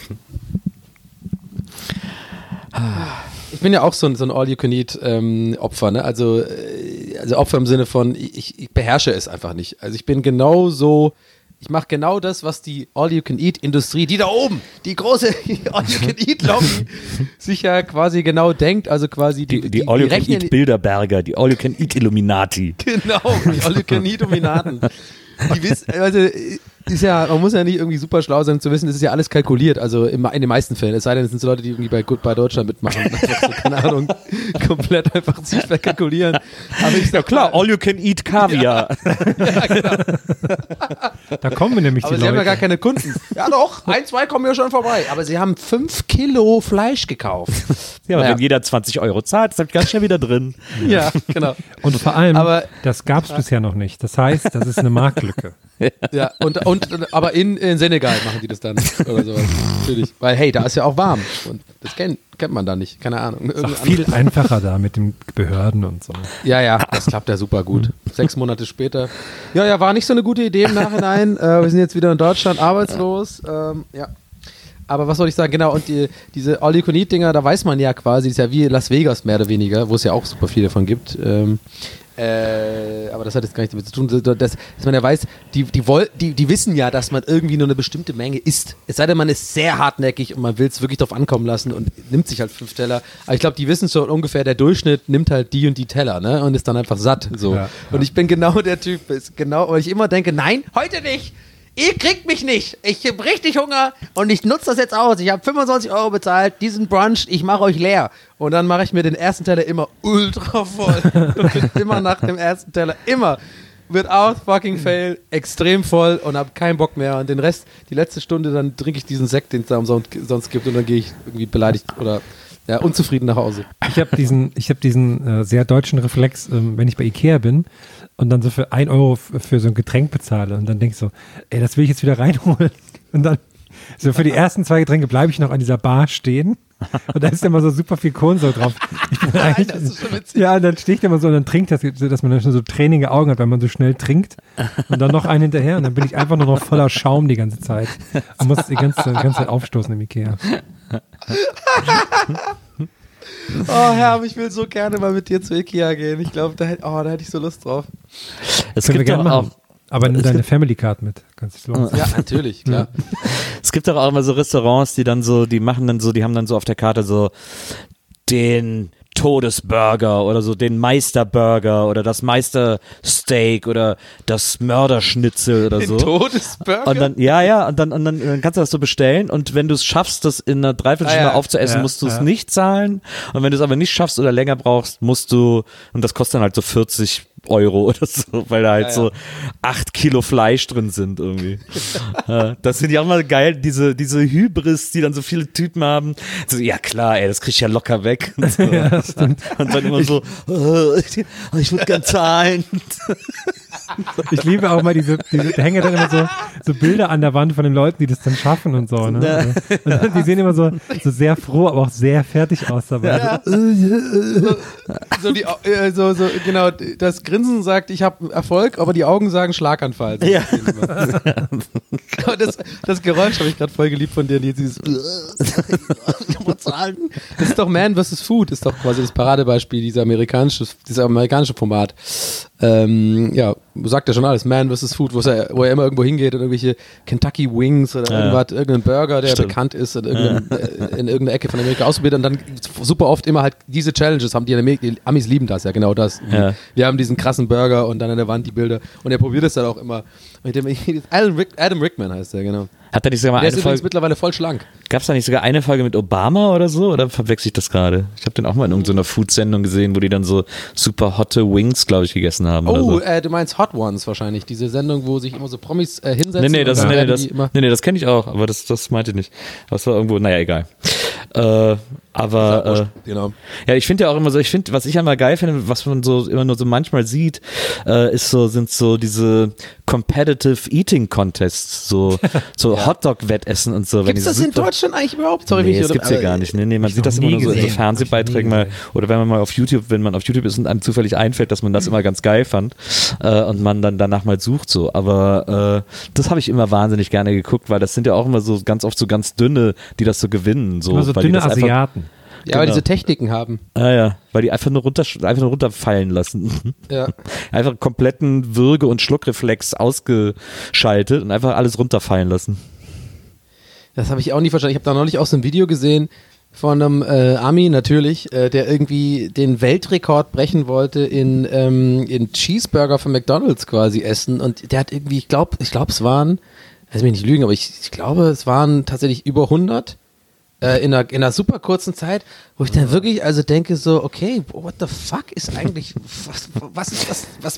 Ich bin ja auch so ein All-You-Can-Eat-Opfer, ne? Also Opfer im Sinne von, ich beherrsche es einfach nicht. Also ich bin ich mache genau das, was die All-You-Can-Eat-Industrie, die da oben, die große All-You-Can-Eat-Lobby, sich ja quasi genau denkt, also quasi die All-You-Can-Eat-Bilderberger, die All-You-Can-Eat-Illuminati. Genau, die All-You-Can-Eat-Illuminaten. Die wissen, also ist ja, man muss ja nicht irgendwie super schlau sein, um zu wissen, das ist ja alles kalkuliert, also in den meisten Fällen, es sei denn, es sind so Leute, die irgendwie bei Goodbye Deutschland mitmachen, einfach so, keine Ahnung, komplett einfach sich verkalkulieren. Aber ich sag, klar, all you can eat Kaviar. Ja, genau. Da kommen wir nämlich aber die sie Leute. haben ja gar keine Kunden. Ja doch, 1, 2 kommen ja schon vorbei, aber sie haben 5 Kilo Fleisch gekauft. Ja, aber wenn jeder 20 Euro zahlt, ist das ganz schnell wieder drin. Ja, genau. Und vor allem, das gab es bisher noch nicht. Das heißt, das ist eine Marktlücke. Ja, aber in Senegal machen die das dann oder sowas. Natürlich. Weil, hey, da ist ja auch warm. Und das kennt man da nicht. Keine Ahnung. Ist auch viel einfacher da mit den Behörden und so. Ja, das klappt ja super gut. 6 Monate später. Ja, war nicht so eine gute Idee im Nachhinein. Wir sind jetzt wieder in Deutschland arbeitslos. Ja. Aber was soll ich sagen, genau, und diese All-You-Can-Eat-Dinger, da weiß man ja quasi, ist ja wie Las Vegas mehr oder weniger, wo es ja auch super viele davon gibt. Aber das hat jetzt gar nichts damit zu tun, dass man ja weiß, die wissen ja, dass man irgendwie nur eine bestimmte Menge isst. Es sei denn, man ist sehr hartnäckig und man will es wirklich drauf ankommen lassen und nimmt sich halt 5 Teller. Aber ich glaube, die wissen schon ungefähr, der Durchschnitt nimmt halt die und die Teller, ne? Und ist dann einfach satt. So. Ja. Und ich bin genau der Typ, weil ich immer denke, nein, heute nicht! Ihr kriegt mich nicht. Ich habe richtig Hunger und ich nutze das jetzt aus. Ich habe 25 Euro bezahlt, diesen Brunch, ich mache euch leer. Und dann mache ich mir den ersten Teller immer ultra voll. Und bin immer nach dem ersten Teller immer without fucking fail, extrem voll und hab keinen Bock mehr. Und den Rest, die letzte Stunde, dann trinke ich diesen Sekt, den es da umsonst gibt und dann gehe ich irgendwie beleidigt oder unzufrieden nach Hause. Ich habe diesen sehr deutschen Reflex, wenn ich bei Ikea bin und dann so für 1 Euro für so ein Getränk bezahle und dann denke ich so, ey, das will ich jetzt wieder reinholen. Und dann so für die ersten 2 Getränke bleibe ich noch an dieser Bar stehen und da ist immer so super viel Kohlensäure drauf. Nein, das ist schon witzig. Ja, und dann stehe ich immer so und dann trinkt das, dass man dann schon so tränige Augen hat, weil man so schnell trinkt und dann noch einen hinterher und dann bin ich einfach nur noch voller Schaum die ganze Zeit und muss die ganze Zeit aufstoßen im Ikea. Oh Herr, ich will so gerne mal mit dir zu Ikea gehen. Ich glaube, da hätte ich so Lust drauf. Es Können wir gibt gerne doch auch, machen. Aber nimm deine Family Card mit. Kannst du Ja, natürlich, klar. es gibt doch auch immer so Restaurants, die haben dann so auf der Karte so den Todesburger oder so den Meisterburger oder das Meistersteak oder das Mörderschnitzel oder so. Todesburger? Und dann, und dann kannst du das so bestellen und wenn du es schaffst, das in einer Dreiviertelstunde aufzuessen, musst du es nicht zahlen und wenn du es aber nicht schaffst oder länger brauchst, musst du, und das kostet dann halt so 40 Euro oder so, weil da halt so 8 Kilo Fleisch drin sind irgendwie. Das finde ich auch mal geil, diese Hybris, die dann so viele Typen haben. So, ja klar, ey, das krieg ich ja locker weg. Und, so. Und dann immer so, ich würde gern zahlen. Ich liebe auch mal da hängen dann immer so Bilder an der Wand von den Leuten, die das dann schaffen und so, ne? Und die sehen immer so sehr froh, aber auch sehr fertig aus dabei. Ja. Genau, das Grinsen sagt, ich habe Erfolg, aber die Augen sagen Schlaganfall. So das Geräusch habe ich gerade voll geliebt von dir, dieses das ist doch Man vs. Food, ist doch quasi das Paradebeispiel, dieses amerikanische Format. Sagt ja schon alles, Man vs. Food, wo er immer irgendwo hingeht und irgendwelche Kentucky Wings oder irgendeinen Burger, der bekannt ist in irgendeiner Ecke von Amerika ausprobiert und dann super oft immer halt diese Challenges haben, die Amis lieben das, ja genau das. Ja. Wir haben diesen krassen Burger und dann an der Wand die Bilder und er probiert es dann auch immer. Adam Rickman heißt der, genau. Hat er nicht sogar mal der eine ist Folge? Übrigens mittlerweile voll schlank. Gab es da nicht sogar eine Folge mit Obama oder so? Oder verwechsel ich das gerade? Ich habe den auch mal in irgendeiner Food-Sendung gesehen, wo die dann so super hotte Wings, glaube ich, gegessen haben. Oder so. Du meinst Hot Ones wahrscheinlich. Diese Sendung, wo sich immer so Promis hinsetzen. Nee, das kenne ich auch, aber das meinte ich nicht. Das war irgendwo, naja, egal. Genau. Ja, ich finde ja auch immer so, was ich einmal geil finde, was man so immer nur so manchmal sieht, sind so diese Competitive Eating Contests, so Hotdog-Wettessen und so. Gibt's das in Deutschland eigentlich überhaupt? Sorry, nee, das gibt's ja gar nicht. Nee, man sieht das immer nur so in so Fernsehbeiträgen mal, oder wenn man auf YouTube ist und einem zufällig einfällt, dass man das immer ganz geil fand und man dann danach mal sucht so. Aber das habe ich immer wahnsinnig gerne geguckt, weil das sind ja auch immer so ganz oft so ganz dünne, die das so gewinnen. So, immer so dünne Asiaten. Ja, weil diese Techniken haben. Ja, weil die einfach nur runterfallen lassen. Ja. Einfach kompletten Würge- und Schluckreflex ausgeschaltet und einfach alles runterfallen lassen. Das habe ich auch nie verstanden. Ich habe da neulich auch so ein Video gesehen von einem Ami natürlich, der irgendwie den Weltrekord brechen wollte in Cheeseburger von McDonald's quasi essen und der hat irgendwie, ich glaube es waren, lass mich nicht lügen, aber ich glaube es waren tatsächlich über 100 in einer super kurzen Zeit, wo ich dann wirklich also denke so, okay, what the fuck ist eigentlich, was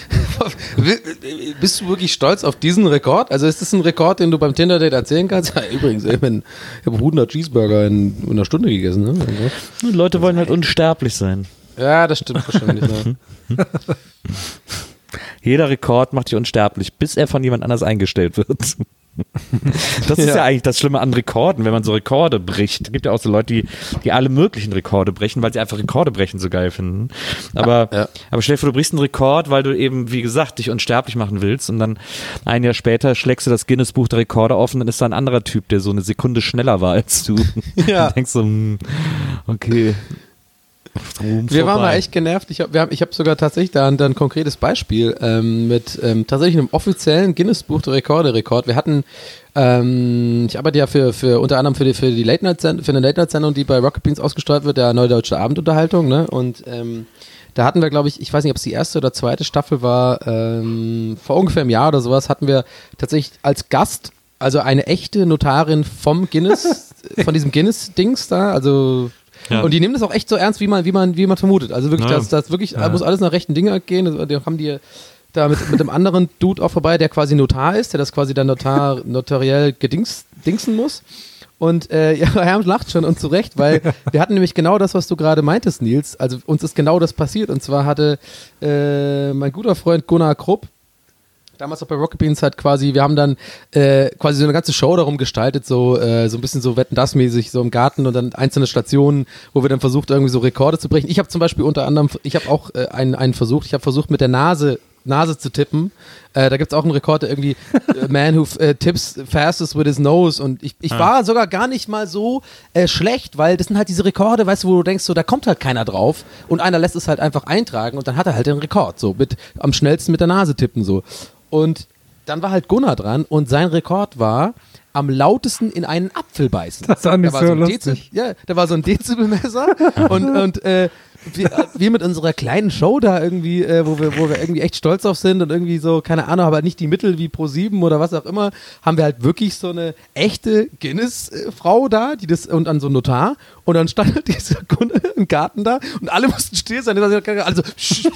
bist du wirklich stolz auf diesen Rekord? Also ist das ein Rekord, den du beim Tinder-Date erzählen kannst? Ja, übrigens, ich habe 100 Cheeseburger in einer Stunde gegessen. Ne? Die Leute wollen halt unsterblich sein. Ja, das stimmt wahrscheinlich. Ja. Jeder Rekord macht dich unsterblich, bis er von jemand anders eingestellt wird. Das ist ja eigentlich das Schlimme an Rekorden, wenn man so Rekorde bricht. Es gibt ja auch so Leute, die alle möglichen Rekorde brechen, weil sie einfach Rekorde brechen so geil finden. Aber stell dir vor, du brichst einen Rekord, weil du eben, wie gesagt, dich unsterblich machen willst und dann ein Jahr später schlägst du das Guinness-Buch der Rekorde auf und dann ist da ein anderer Typ, der so eine Sekunde schneller war als du. Ja. Und denkst so, okay. Wir waren mal echt genervt. Ich hab sogar tatsächlich da ein konkretes Beispiel mit tatsächlich einem offiziellen Guinness-Buch der Rekord. Wir hatten, ich arbeite ja für unter anderem für eine Late-Night-Sendung, die bei Rocket Beans ausgestrahlt wird, der Neue Deutsche Abendunterhaltung, ne? Und da hatten wir, glaube ich weiß nicht, ob es die erste oder zweite Staffel war, vor ungefähr einem Jahr oder sowas, hatten wir tatsächlich als Gast, also eine echte Notarin vom Guinness, von diesem Guinness-Dings da, also. Ja. Und die nehmen das auch echt so ernst, wie man vermutet. Also wirklich, das wirklich muss alles nach rechten Dingen gehen. Die haben die da mit dem anderen Dude auch vorbei, der quasi Notar ist, der das quasi dann notariell dingsen muss. Und Herm lacht schon und zu Recht, weil wir hatten nämlich genau das, was du gerade meintest, Nils. Also uns ist genau das passiert. Und zwar hatte mein guter Freund Gunnar Krupp, damals auch bei Rocket Beans, wir haben dann quasi so eine ganze Show darum gestaltet, so ein bisschen so Wetten-das-mäßig, so im Garten und dann einzelne Stationen, wo wir dann versucht, irgendwie so Rekorde zu brechen. Ich habe zum Beispiel unter anderem, ich habe auch einen versucht, mit der Nase zu tippen. Da gibt es auch einen Rekord, der irgendwie Man who tips fastest with his nose, und ich war sogar gar nicht mal so schlecht, weil das sind halt diese Rekorde, weißt du, wo du denkst, so, da kommt halt keiner drauf und einer lässt es halt einfach eintragen und dann hat er halt den Rekord, so mit am schnellsten mit der Nase tippen, so. Und dann war halt Gunnar dran und sein Rekord war am lautesten in einen Apfel beißen. Das war nicht so lustig. Da war so ein Dezibelmesser und wir mit unserer kleinen Show da irgendwie, wo wir irgendwie echt stolz drauf sind und irgendwie so, keine Ahnung, aber nicht die Mittel wie Pro7 oder was auch immer, haben wir halt wirklich so eine echte Guinness-Frau da, und dann so ein Notar, und dann stand halt dieser Kunde im Garten da und alle mussten still sein, also und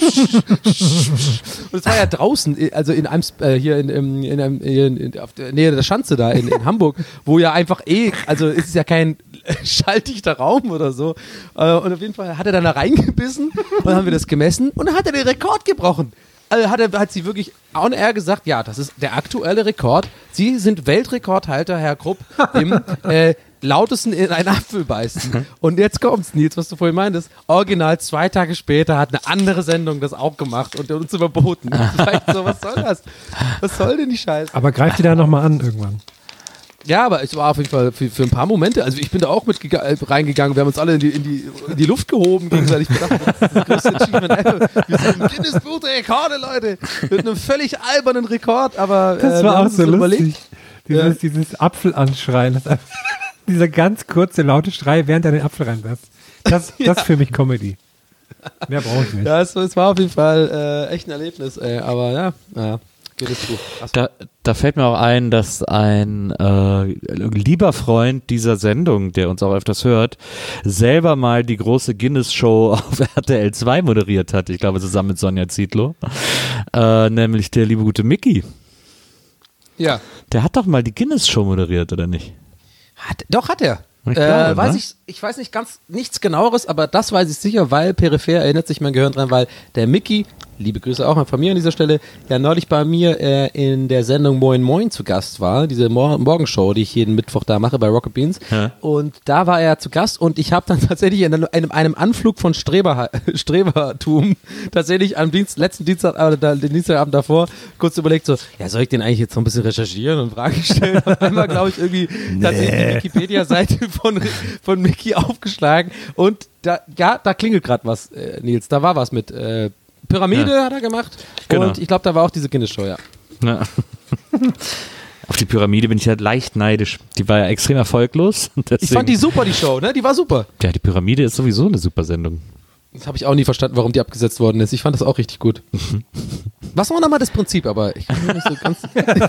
es war ja draußen, also in einem, hier auf der Nähe der Schanze da in Hamburg, wo ja einfach also es ist ja kein schalldichter Raum oder so, und auf jeden Fall hat er dann da reingebissen und dann haben wir das gemessen und dann hat er den Rekord gebrochen. Also hat sie wirklich on air gesagt, ja, das ist der aktuelle Rekord. Sie sind Weltrekordhalter, Herr Krupp, im lautesten in einen Apfel beißen. Und jetzt kommt's, Nils, was du vorhin meintest. Original 2 Tage später hat eine andere Sendung das auch gemacht und uns überboten. So, was soll das? Was soll denn die Scheiße? Aber greift die da nochmal an irgendwann? Ja, aber es war auf jeden Fall für ein paar Momente, also ich bin da auch mit reingegangen, wir haben uns alle in die Luft gehoben gegenseitig. Ich dachte, das ist das größte Achievement ever. Wir sind im Guinness-Buch der Rekorde, Leute. Mit einem völlig albernen Rekord, aber das war auch so lustig. Überlegt. Dieses Apfelanschreien, dieser ganz kurze, laute Schrei, während er den Apfel reinwirft. Das ist für mich Comedy. Mehr brauche ich nicht. Ja, es war auf jeden Fall echt ein Erlebnis, aber ja. Da fällt mir auch ein, dass ein lieber Freund dieser Sendung, der uns auch öfters hört, selber mal die große Guinness-Show auf RTL 2 moderiert hat. Ich glaube, zusammen mit Sonja Zietlow. Nämlich der liebe gute Mickey. Ja. Der hat doch mal die Guinness-Show moderiert, oder nicht? Hat er. Ich glaube, ich weiß nicht nichts genaueres, aber das weiß ich sicher, weil peripher erinnert sich mein Gehirn dran, weil der Mickey, liebe Grüße auch von mir an dieser Stelle, ja neulich bei mir in der Sendung Moin Moin zu Gast war, diese Morgenshow, die ich jeden Mittwoch da mache bei Rocket Beans. Ja. Und da war er zu Gast und ich habe dann tatsächlich in einem Anflug von Strebertum tatsächlich am letzten Dienstagabend, den Dienstagabend davor, kurz überlegt so, ja, soll ich den eigentlich jetzt so ein bisschen recherchieren und Fragen stellen? Auf einmal, glaube ich, irgendwie tatsächlich die Wikipedia-Seite von Mickey aufgeschlagen und da klingelt gerade was, Nils, da war was mit Pyramide hat er gemacht, genau. Und ich glaube, da war auch diese Guinness-Show, ja. Auf die Pyramide bin ich halt leicht neidisch. Die war ja extrem erfolglos. Ich fand die super, die Show, ne? Die war super. Ja, die Pyramide ist sowieso eine super Sendung. Das habe ich auch nie verstanden, warum die abgesetzt worden ist. Ich fand das auch richtig gut. Was war nochmal das Prinzip, aber ich kann nicht so ganz...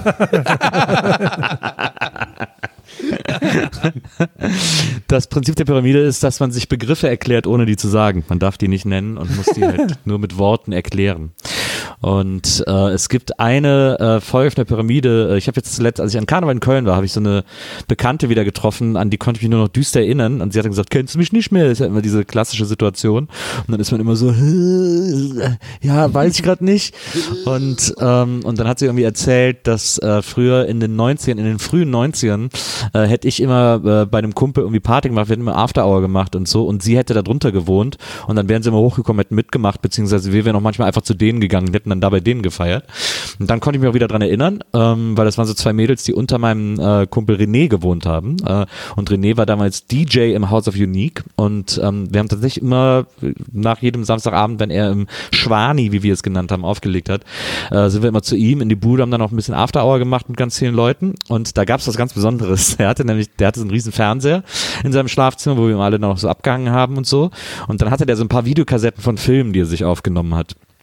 Das Prinzip der Pyramide ist, dass man sich Begriffe erklärt, ohne die zu sagen. Man darf die nicht nennen und muss die halt nur mit Worten erklären. Und es gibt eine Folge auf der Pyramide, ich habe jetzt zuletzt, als ich an Karneval in Köln war, habe ich so eine Bekannte wieder getroffen, an die konnte ich mich nur noch düster erinnern, und sie hat dann gesagt, kennst du mich nicht mehr? Das ist ja immer diese klassische Situation, und dann ist man immer so, ja, weiß ich gerade nicht, und dann hat sie irgendwie erzählt, dass früher in den frühen 90ern hätte ich immer bei einem Kumpel irgendwie Party gemacht, wir hätten immer After Hour gemacht und so, und sie hätte da drunter gewohnt, und dann wären sie immer hochgekommen, hätten mitgemacht, beziehungsweise wir wären auch manchmal einfach zu denen gegangen, hätten dann da bei denen gefeiert. Und dann konnte ich mich auch wieder dran erinnern, weil das waren so 2 Mädels, die unter meinem Kumpel René gewohnt haben. Und René war damals DJ im House of Unique, und wir haben tatsächlich immer nach jedem Samstagabend, wenn er im Schwani, wie wir es genannt haben, aufgelegt hat, sind wir immer zu ihm in die Bude, haben dann auch ein bisschen After Hour gemacht mit ganz vielen Leuten, und da gab es was ganz Besonderes. Der hatte so einen riesen Fernseher in seinem Schlafzimmer, wo wir alle noch so abgehangen haben und so, und dann hatte der so ein paar Videokassetten von Filmen, die er sich aufgenommen hat.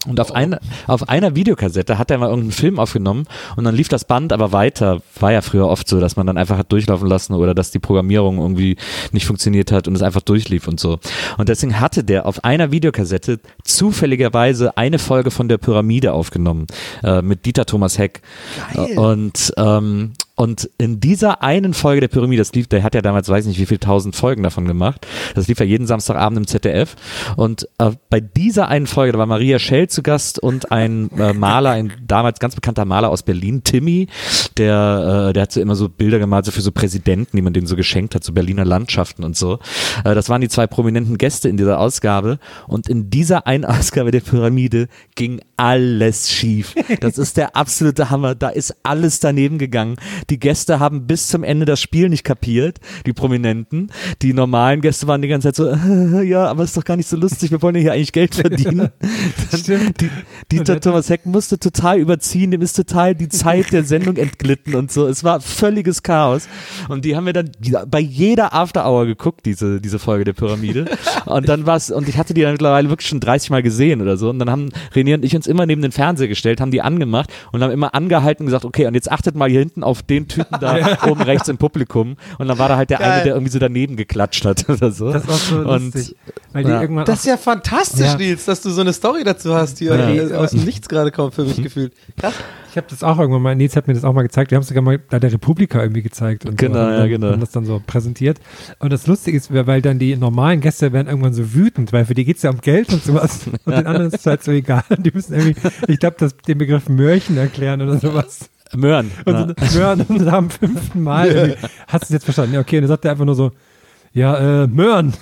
Und auf einer Videokassette hat er mal irgendeinen Film aufgenommen und dann lief das Band aber weiter. War ja früher oft so, dass man dann einfach hat durchlaufen lassen oder dass die Programmierung irgendwie nicht funktioniert hat und es einfach durchlief und so. Und deswegen hatte der auf einer Videokassette zufälligerweise eine Folge von der Pyramide aufgenommen mit Dieter Thomas Heck. Geil. Und in dieser einen Folge der Pyramide, das lief, der hat ja damals, weiß nicht wie viel 1000 Folgen davon gemacht, das lief ja jeden Samstagabend im ZDF und bei dieser einen Folge, da war Maria Schell zu Gast und ein Maler, ein damals ganz bekannter Maler aus Berlin, Timmy, der hat so immer so Bilder gemalt, so für so Präsidenten, die man denen so geschenkt hat, so Berliner Landschaften und so. Das waren die zwei prominenten Gäste in dieser Ausgabe und in dieser einen Ausgabe der Pyramide ging alles schief. Das ist der absolute Hammer, da ist alles daneben gegangen. Die Gäste haben bis zum Ende das Spiel nicht kapiert, die Prominenten. Die normalen Gäste waren die ganze Zeit so, ja, aber ist doch gar nicht so lustig, wir wollen ja hier eigentlich Geld verdienen. Dieter Thomas Heck musste total überziehen, dem ist total die Zeit der Sendung entglitten und so. Es war völliges Chaos. Und die haben wir dann bei jeder After Hour geguckt, diese Folge der Pyramide. Und dann war's, und ich hatte die dann mittlerweile wirklich schon 30 Mal gesehen oder so. Und dann haben René und ich uns immer neben den Fernseher gestellt, haben die angemacht und haben immer angehalten und gesagt, okay, und jetzt achtet mal hier hinten auf den Typen da oben rechts im Publikum. Und dann war da halt der eine, der irgendwie so daneben geklatscht hat oder so. Das ist auch so lustig. Weil die irgendwann Das ist ja fantastisch, Nils, dass du so eine Story dazu hast, die aus dem Nichts gerade kommt, für mich gefühlt. Krass. Ich habe das auch irgendwann mal, Nils hat mir das auch mal gezeigt, wir haben es sogar mal da der Republika irgendwie gezeigt und genau, so, genau. haben das dann so präsentiert. Und das Lustige ist, weil dann die normalen Gäste werden irgendwann so wütend, weil für die geht es ja um Geld und sowas und den anderen ist es halt so egal. Die müssen irgendwie, ich glaube, den Begriff Mörchen erklären oder sowas. Möhren. Und so Möhren und am 5. Mal irgendwie, hast du es jetzt verstanden? Ja, okay, und dann sagt er einfach nur so, ja, Möhren.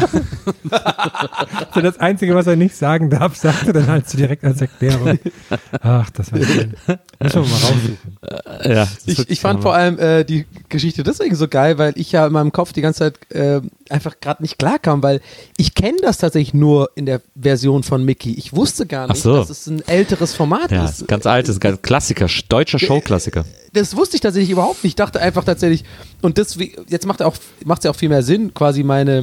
So das Einzige, was er nicht sagen darf, sagt er dann halt so direkt als Erklärung. Ach, das war schön. Müssen wir mal raussuchen. Ja, Ich fand vor allem die Geschichte deswegen so geil, weil ich ja in meinem Kopf die ganze Zeit einfach gerade nicht klarkam, weil ich kenne das tatsächlich nur in der Version von Mickey. Ich wusste gar nicht, dass es ein älteres Format ist. Ganz altes, ganz Klassiker, deutscher Showklassiker. Das wusste ich tatsächlich überhaupt nicht. Ich dachte einfach tatsächlich, und das, jetzt macht es ja auch viel mehr Sinn, quasi mein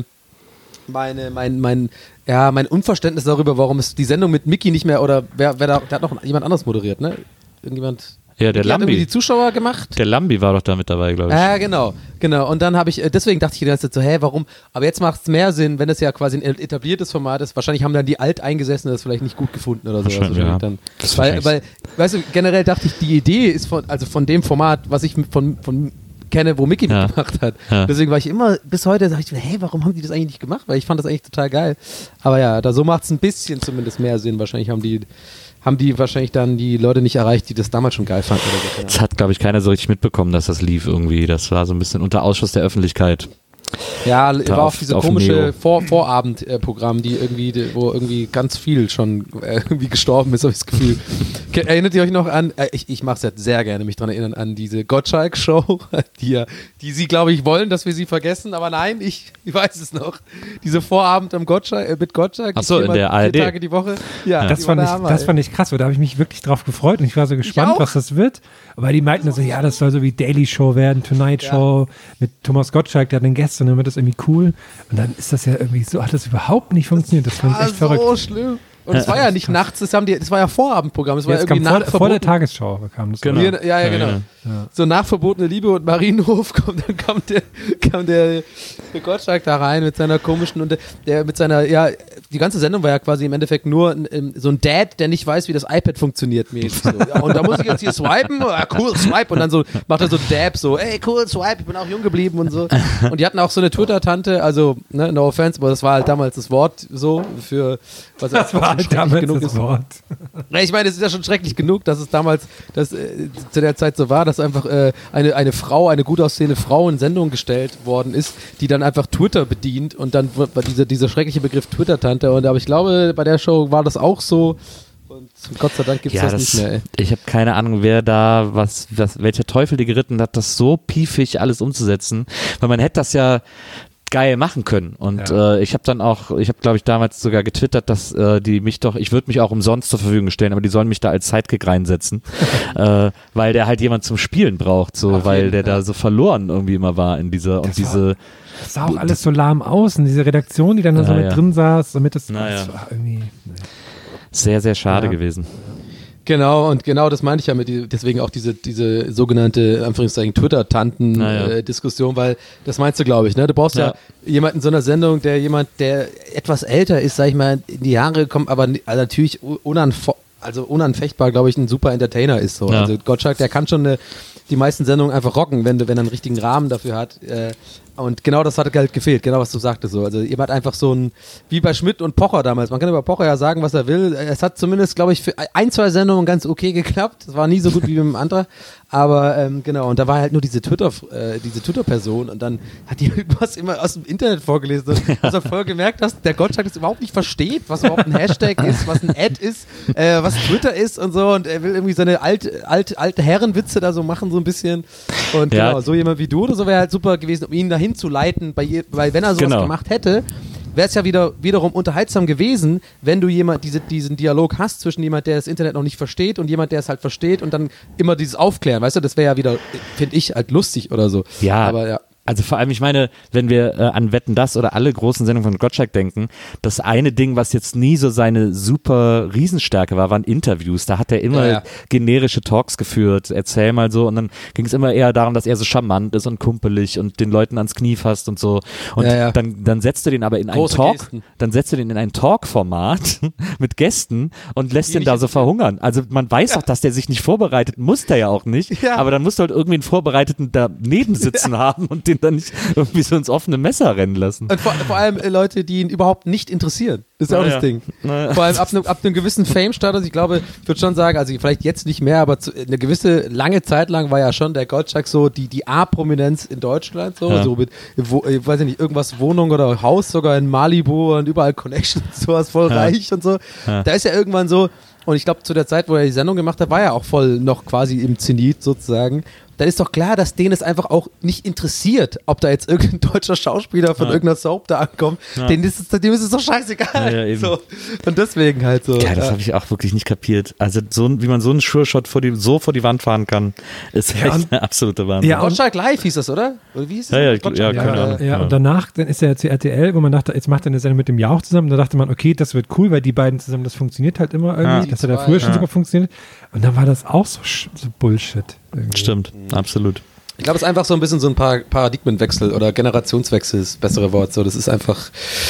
Unverständnis darüber, warum es die Sendung mit Mickey nicht mehr, oder wer da hat noch jemand anderes moderiert, ne? Irgendjemand. Ja, der Mickey hat irgendwie Lambi. die Zuschauer gemacht. Der Lambi war doch da mit dabei, glaube ich. Ja, genau. Und dann deswegen dachte ich die ganze Zeit so, warum? Aber jetzt macht es mehr Sinn, wenn es ja quasi ein etabliertes Format ist. Wahrscheinlich haben dann die Alteingesessenen das vielleicht nicht gut gefunden oder so. Ja. Dann, weil, weißt du, generell dachte ich, die Idee ist von dem Format, was ich von kenne, wo Mickey mitgemacht hat. Ja. Deswegen war ich immer, bis heute sage ich, warum haben die das eigentlich nicht gemacht? Weil ich fand das eigentlich total geil. Aber ja, so macht es ein bisschen zumindest mehr Sinn. Wahrscheinlich haben die wahrscheinlich dann die Leute nicht erreicht, die das damals schon geil fanden. Oder so. Das hat, glaube ich, keiner so richtig mitbekommen, dass das lief irgendwie. Das war so ein bisschen unter Ausschuss der Öffentlichkeit. Ja, war auch diese komische Neo. Vorabendprogramm, wo irgendwie ganz viel schon irgendwie gestorben ist, habe ich das Gefühl. Erinnert ihr euch noch an, ich mache es jetzt sehr gerne, mich daran erinnern, an diese Gottschalk-Show, die sie, glaube ich, wollen, dass wir sie vergessen, aber nein, ich weiß es noch. Diese Vorabend mit Gottschalk. Ach so, in der ARD. 4 Tage die Woche. Ja, das fand ich krass, weil da habe ich mich wirklich drauf gefreut und ich war so gespannt, was das wird. Aber die meinten so, ja, das soll so wie Daily Show werden, Tonight Show mit Thomas Gottschalk, der hat einen Gast und dann wird das irgendwie cool. Und dann ist das ja irgendwie so, hat das überhaupt nicht funktioniert. Das fand ich echt verrückt. So schlimm. Und es war ja nicht nachts, das war ja Vorabendprogramm. Es war irgendwie vor der Tagesschau kam das. Genau. Genau. Ja. So nach Verbotene Liebe und Marienhof dann kam der Gottschalk da rein mit seiner komischen und der mit seiner, die ganze Sendung war ja quasi im Endeffekt nur so ein Dad, der nicht weiß, wie das iPad funktioniert. So. Ja, und da muss ich jetzt hier swipen, cool, swipe. Und dann so macht er so Dab, so, ey, cool, swipe, ich bin auch jung geblieben und so. Und die hatten auch so eine Twitter-Tante, also, ne, no offense, aber das war halt damals das Wort so für, was das war halt damals genug das Wort. Ich meine, es ist ja schon schrecklich genug, dass es damals zu der Zeit so war, dass einfach eine Frau, eine gut aussehende Frau in Sendung gestellt worden ist, die dann einfach Twitter bedient und dann war dieser schreckliche Begriff Twitter-Tante. Aber ich glaube, bei der Show war das auch so. Und Gott sei Dank gibt es das nicht mehr. Ey. Ich habe keine Ahnung, wer da welcher Teufel die geritten hat, das so piefig alles umzusetzen, weil man hätte das ja geil machen können. Und ich habe glaube ich damals sogar getwittert, dass ich würde mich auch umsonst zur Verfügung stellen, aber die sollen mich da als Sidekick reinsetzen, weil der halt jemand zum Spielen braucht, so, weil der da so verloren irgendwie immer war in dieser und diese. Das sah auch alles so lahm aus und diese Redaktion, die dann da so mit drin saß, damit das war irgendwie. Sehr, sehr schade gewesen. Genau, und genau das meine ich ja deswegen auch diese sogenannte, Anführungszeichen, Twitter-Tanten-Diskussion, weil das meinst du, glaube ich, ne? Du brauchst ja jemanden in so einer Sendung, der etwas älter ist, sag ich mal, in die Jahre kommt, aber natürlich unanfechtbar, glaube ich, ein super Entertainer ist. So. Ja. Also Gottschalk, der kann schon die meisten Sendungen einfach rocken, wenn er einen richtigen Rahmen dafür hat. Und genau das hat halt gefehlt, genau was du sagtest so. Also jemand einfach so wie bei Schmidt und Pocher damals. Man kann über Pocher ja sagen, was er will. Es hat zumindest, glaube ich, für 1-2 Sendungen ganz okay geklappt. Es war nie so gut wie mit dem anderen. Aber genau, und da war halt nur diese Twitter-Person und dann hat die irgendwas immer aus dem Internet vorgelesen. Und du voll gemerkt hast, der Gottschalk das überhaupt nicht versteht, was überhaupt ein Hashtag ist, was ein Ad ist, was Twitter ist und so. Und er will irgendwie seine alte Herrenwitze da so machen, so ein bisschen. Und genau, so jemand wie du oder so wäre halt super gewesen, um ihn dahin zu leiten, weil wenn er sowas gemacht hätte, wäre es ja wiederum unterhaltsam gewesen, wenn du diesen Dialog hast zwischen jemand, der das Internet noch nicht versteht und jemand, der es halt versteht und dann immer dieses Aufklären, weißt du, das wäre ja wieder, finde ich, halt lustig oder so. Ja, aber ja. Also vor allem, ich meine, wenn wir an Wetten, das oder alle großen Sendungen von Gottschalk denken, das eine Ding, was jetzt nie so seine super Riesenstärke war, waren Interviews. Da hat er immer generische Talks geführt, erzähl mal so, und dann ging es immer eher darum, dass er so charmant ist und kumpelig und den Leuten ans Knie fasst und so. Und dann setzt du den aber in einen Talk-Format mit Gästen und lässt den da so verhungern. Also man weiß doch, dass der sich nicht vorbereitet, muss der ja auch nicht, aber dann musst du halt irgendwie einen Vorbereiteten daneben sitzen haben und den dann nicht irgendwie so ins offene Messer rennen lassen. Und vor allem Leute, die ihn überhaupt nicht interessieren. Das ist ja auch das Ding. Vor allem ab einem gewissen Fame-Status, ich glaube, ich würde schon sagen, also vielleicht jetzt nicht mehr, aber eine gewisse lange Zeit lang war ja schon der Gottschalk so die A-Prominenz in Deutschland, so mit, ich weiß nicht, irgendwas Wohnung oder Haus sogar in Malibu und überall Connections, sowas voll reich und so. Da ist ja irgendwann so, und ich glaube, zu der Zeit, wo er die Sendung gemacht hat, war er auch voll noch quasi im Zenit sozusagen. Dann ist doch klar, dass denen es einfach auch nicht interessiert, ob da jetzt irgendein deutscher Schauspieler von irgendeiner Soap da ankommt. Dem ist es doch scheißegal. Ja, so. Und deswegen halt so. Ja, das habe ich auch wirklich nicht kapiert. Also wie man so einen Sure-Shot vor die Wand fahren kann, ist echt eine absolute Wahnsinn. Ja, Gottschalk Live hieß das, oder? Oder wie hieß das? Keine Ahnung. Ja, und danach, dann ist er zu RTL, wo man dachte, jetzt macht er eine Sendung mit dem Jauch zusammen. Da dachte man, okay, das wird cool, weil die beiden zusammen, das funktioniert halt immer irgendwie. Das hat ja früher schon super funktioniert. Und dann war das auch so Bullshit. Irgendwie. Stimmt, absolut. Ich glaube, es ist einfach so ein bisschen so ein Paradigmenwechsel oder Generationswechsel, ist das bessere Wort. So, das ist einfach,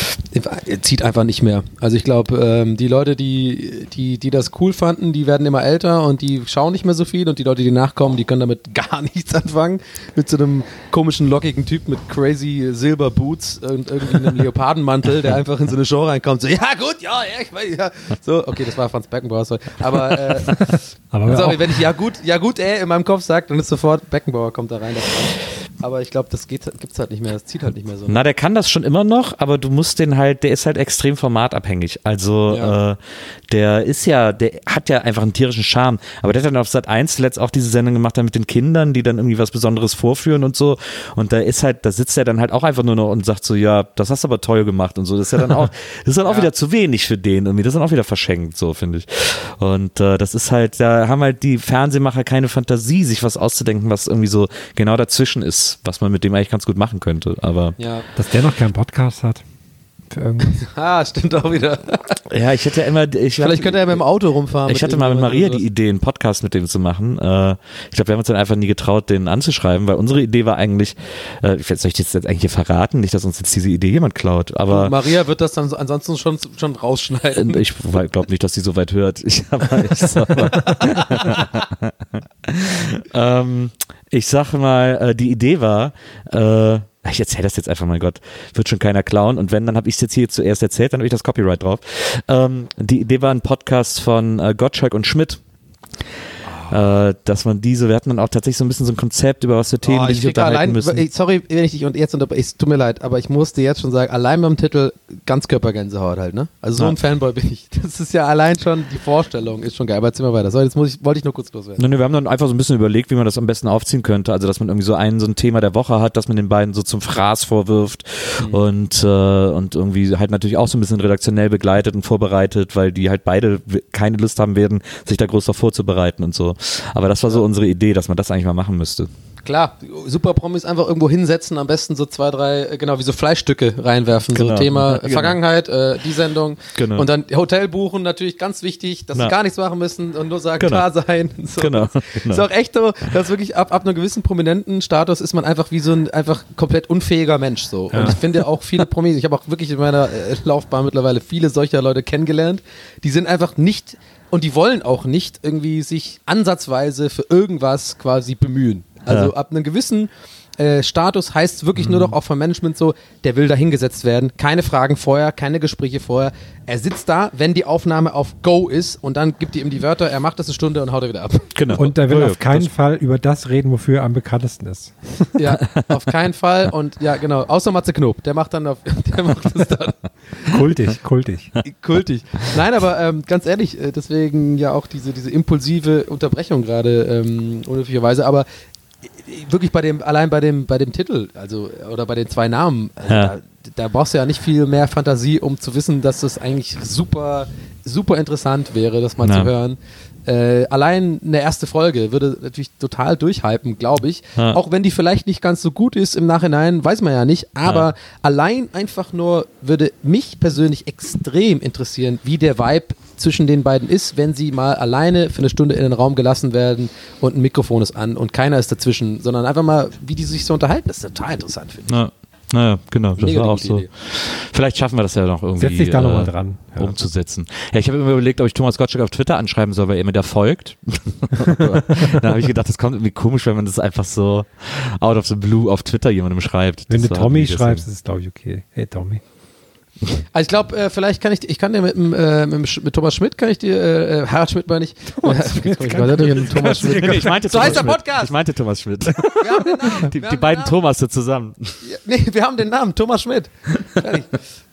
zieht einfach nicht mehr. Also ich glaube, die Leute, die das cool fanden, die werden immer älter und die schauen nicht mehr so viel, und die Leute, die nachkommen, die können damit gar nichts anfangen. Mit so einem komischen, lockigen Typ mit crazy Silberboots und irgendwie einem Leopardenmantel, der einfach in so eine Show reinkommt. So, ja gut, ich weiß, ja. So, okay, das war Franz Beckenbauer. Sorry. Aber sorry, wenn ich ja gut, in meinem Kopf sage, dann ist sofort Beckenbauer kommt da rein. Aber ich glaube, das gibt's halt nicht mehr, das zieht halt nicht mehr so. Na, der kann das schon immer noch, aber du musst der ist halt extrem formatabhängig. Also der hat ja einfach einen tierischen Charme. Aber der hat dann auf Sat.1 zuletzt auch diese Sendung gemacht mit den Kindern, die dann irgendwie was Besonderes vorführen und so. Und da sitzt er dann halt auch einfach nur noch und sagt so, ja, das hast du aber toll gemacht und so. Das ist ja dann auch, auch wieder zu wenig für den irgendwie. Das ist dann auch wieder verschenkt, so finde ich. Und das ist halt, da haben halt die Fernsehmacher keine Fantasie, sich was auszudenken, was irgendwie so genau dazwischen ist, was man mit dem eigentlich ganz gut machen könnte. Aber dass der noch keinen Podcast hat. Für irgendwas. Stimmt auch wieder. Ja, ich hätte ja immer. Vielleicht könnte er mit dem Auto rumfahren. Ich hatte mal mit Maria die Idee, einen Podcast mit dem zu machen. Ich glaube, wir haben uns dann einfach nie getraut, den anzuschreiben, weil unsere Idee war eigentlich, soll ich das jetzt eigentlich hier verraten? Nicht, dass uns jetzt diese Idee jemand klaut, aber. Maria wird das dann ansonsten schon rausschneiden. Ich glaube nicht, dass sie so weit hört. Ich sag mal, die Idee war, ich erzähle das jetzt einfach, mein Gott, wird schon keiner klauen, und wenn, dann habe ich es jetzt hier zuerst erzählt, dann habe ich das Copyright drauf. Die Idee war ein Podcast von Gottschalk und Schmidt. Dass man wir hatten dann auch tatsächlich so ein bisschen so ein Konzept, über was für Themen die sich unterhalten müssen. Sorry, wenn ich dich jetzt unterbreche, es tut mir leid, aber ich musste jetzt schon sagen, allein beim Titel Ganzkörpergänsehaut halt, ne? Also so ein Fanboy bin ich. Das ist ja allein schon, die Vorstellung ist schon geil, aber erzähl mal weiter. So, jetzt wollte ich nur kurz loswerden. Wir haben dann einfach so ein bisschen überlegt, wie man das am besten aufziehen könnte, also dass man irgendwie so ein Thema der Woche hat, dass man den beiden so zum Fraß vorwirft und irgendwie halt natürlich auch so ein bisschen redaktionell begleitet und vorbereitet, weil die halt beide keine Lust haben werden, sich da groß drauf vorzubereiten und so. Aber das war so unsere Idee, dass man das eigentlich mal machen müsste. klar, Superpromis einfach irgendwo hinsetzen, am besten so 2, 3, genau, wie so Fleischstücke reinwerfen, Genau. so Thema Genau. Vergangenheit, die Sendung Genau. und dann Hotel buchen, natürlich ganz wichtig, dass sie gar nichts machen müssen und nur sagen, Genau. da sein. So. Genau. Ist auch echt so, dass wirklich ab einem gewissen prominenten Status ist man einfach wie so ein einfach komplett unfähiger Mensch so. Und ich finde auch viele Promis, ich habe auch wirklich in meiner Laufbahn mittlerweile viele solcher Leute kennengelernt, die sind einfach nicht und die wollen auch nicht irgendwie sich ansatzweise für irgendwas quasi bemühen. Also ab einem gewissen Status heißt es wirklich nur noch auch vom Management so, der will da hingesetzt werden, keine Fragen vorher, keine Gespräche vorher. Er sitzt da, wenn die Aufnahme auf Go ist und dann gibt die ihm die Wörter, er macht das eine Stunde und haut er wieder ab. Genau. Und er will Ja, auf keinen Fall über das reden, wofür er am bekanntesten ist. Ja, auf keinen Fall und ja genau, außer Matze Knob, der macht das dann Kultig. kultig. Nein, aber ganz ehrlich, deswegen ja auch diese impulsive Unterbrechung gerade unhöflicherweise, aber wirklich allein bei dem Titel, also oder bei den 2 Namen, also da brauchst du ja nicht viel mehr Fantasie, um zu wissen, dass das eigentlich super, super interessant wäre, das mal zu hören. Allein eine erste Folge würde natürlich total durchhypen, glaube ich. Ja. Auch wenn die vielleicht nicht ganz so gut ist im Nachhinein, weiß man ja nicht. Aber allein einfach nur würde mich persönlich extrem interessieren, wie der Vibe zwischen den beiden ist, wenn sie mal alleine für eine Stunde in den Raum gelassen werden und ein Mikrofon ist an und keiner ist dazwischen, sondern einfach mal, wie die sich so unterhalten. Das ist total interessant, finde ich. Ja. Naja, genau, das Mega war auch gute so. Idee. Vielleicht schaffen wir das ja noch irgendwie Setz dich da nochmal dran. Ja. umzusetzen. Ja, ich habe immer überlegt, ob ich Thomas Gottschalk auf Twitter anschreiben soll, weil er mir da folgt. Dann habe ich gedacht, das kommt irgendwie komisch, wenn man das einfach so out of the blue auf Twitter jemandem schreibt. Wenn Das du war Tommy irgendwie deswegen- schreibst, ist es, glaube ich, okay. Hey, Tommy. Also ich glaube, vielleicht kann ich kann dir mit Thomas Schmidt kann ich dir, Harald Schmidt meine ich. Thomas Schmidt. Ich meinte So Thomas heißt der Schmidt. Podcast. Ich meinte Thomas Schmidt. Wir haben den Namen. Die beiden Thomasse zusammen. Nee, wir haben den Namen, Thomas Schmidt. Fertig.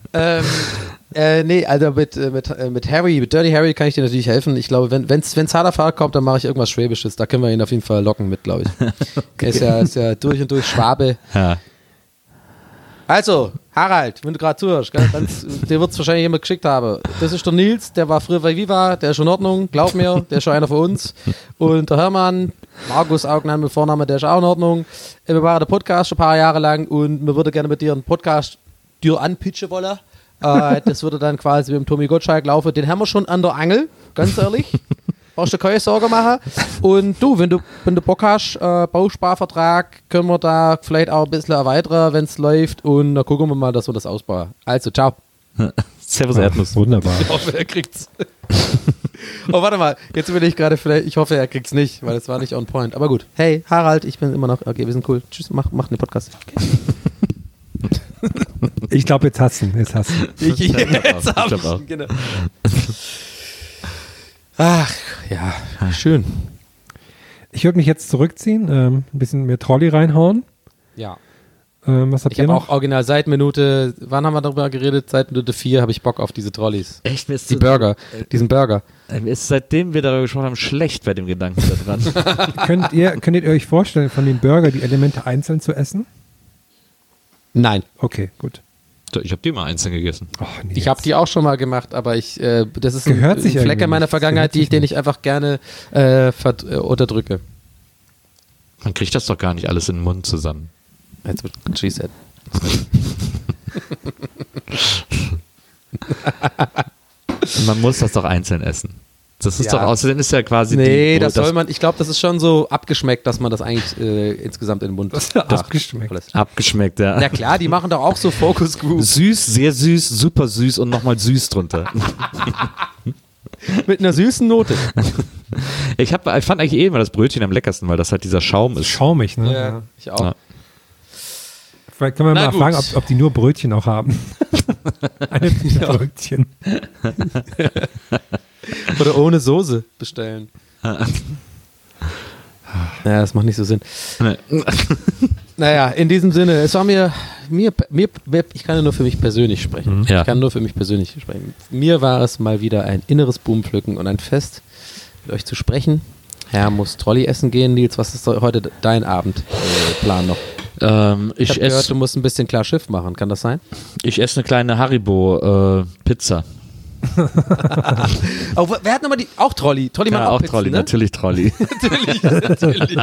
Nee, also mit Harry, mit Dirty Harry kann ich dir natürlich helfen. Ich glaube, wenn's harter Fahrt kommt, dann mache ich irgendwas Schwäbisches. Da können wir ihn auf jeden Fall locken mit, glaube ich. Er ist ja durch und durch Schwabe. Ja. Also, Harald, wenn du gerade zuhörst, gell, dir wird es wahrscheinlich jemand geschickt haben. Das ist der Nils, der war früher bei Viva, der ist schon in Ordnung, glaub mir, der ist schon einer von uns. Und der Hermann, Markus Augnan mit Vorname, der ist auch in Ordnung. Wir machen den Podcast schon ein paar Jahre lang und wir würden gerne mit dir einen Podcast anpitchen wollen. Das würde dann quasi mit dem Tommy Gottschalk laufen. Den haben wir schon an der Angel, ganz ehrlich. Brauchst du keine Sorge machen. Und du, wenn du Bock hast, Bausparvertrag, können wir da vielleicht auch ein bisschen erweitern, wenn es läuft. Und dann gucken wir mal, dass wir das ausbauen. Also, ciao. Servus Erdnuss. Wunderbar. Ich hoffe, er kriegt's. Oh, warte mal. Jetzt will ich gerade vielleicht, ich hoffe, er kriegt's nicht, weil es war nicht on point. Aber gut. Hey, Harald, ich bin immer noch, okay, wir sind cool. Tschüss, mach den Podcast. Okay. Ich glaube, jetzt hast du ihn. Jetzt hab Ich ich glaub auch. ihn, genau. Ach, ja, schön. Ich würde mich jetzt zurückziehen, ein bisschen mehr Trolley reinhauen. Ja. Was habt Ich ihr habe noch? auch original seit Minute, wann haben wir darüber geredet? Seit Minute 4 habe ich Bock auf diese Trolleys. Echt, mir ist Die Burger, diesen Burger. Mir ist seitdem wir darüber gesprochen haben, schlecht bei dem Gedanken da dran. Könnt ihr euch vorstellen, von dem Burger die Elemente einzeln zu essen? Nein, Okay, gut. Ich habe die mal einzeln gegessen. Oh, nee, ich habe die auch schon mal gemacht, aber das ist Gehört ein sich Fleck irgendwie in meiner nicht. Vergangenheit, Gehört sich den ich einfach gerne unterdrücke. Man kriegt das doch gar nicht alles in den Mund zusammen. Jetzt wird she said. Man muss das doch einzeln essen. Das ist Ja. doch, außerdem ist ja quasi Nee, die, das soll man, ich glaube, das ist schon so abgeschmeckt, dass man das eigentlich insgesamt in den Mund abgeschmeckt. lässt. abgeschmeckt, ja. Na klar, die machen doch auch so Focus Group Süß, sehr süß, super süß und nochmal süß drunter. mit einer süßen Note. Ich fand eigentlich immer das Brötchen am leckersten, weil das halt dieser Schaum ist. Schaumig, ne? Ja, ich auch. Ja. Vielleicht können wir Na mal gut. fragen, ob die nur Brötchen auch haben. Eine Brötchen. Oder ohne Soße bestellen. Ja, das macht nicht so Sinn. Naja, in diesem Sinne, es war mir, ich kann ja nur für mich persönlich sprechen. Ja. Ich kann nur für mich persönlich sprechen. Mir war es mal wieder ein inneres Blumenpflücken und ein Fest, mit euch zu sprechen. Herr muss Trolley essen gehen. Nils, was ist heute dein Abendplan noch? Ich habe Ich gehört, esse du musst ein bisschen klar Schiff machen. Kann das sein? eine kleine Haribo Pizza. Oh, wer hat nochmal die? Auch Trolli. Trolli macht auch Pizzen, Trolli, ne? natürlich Trolli. natürlich.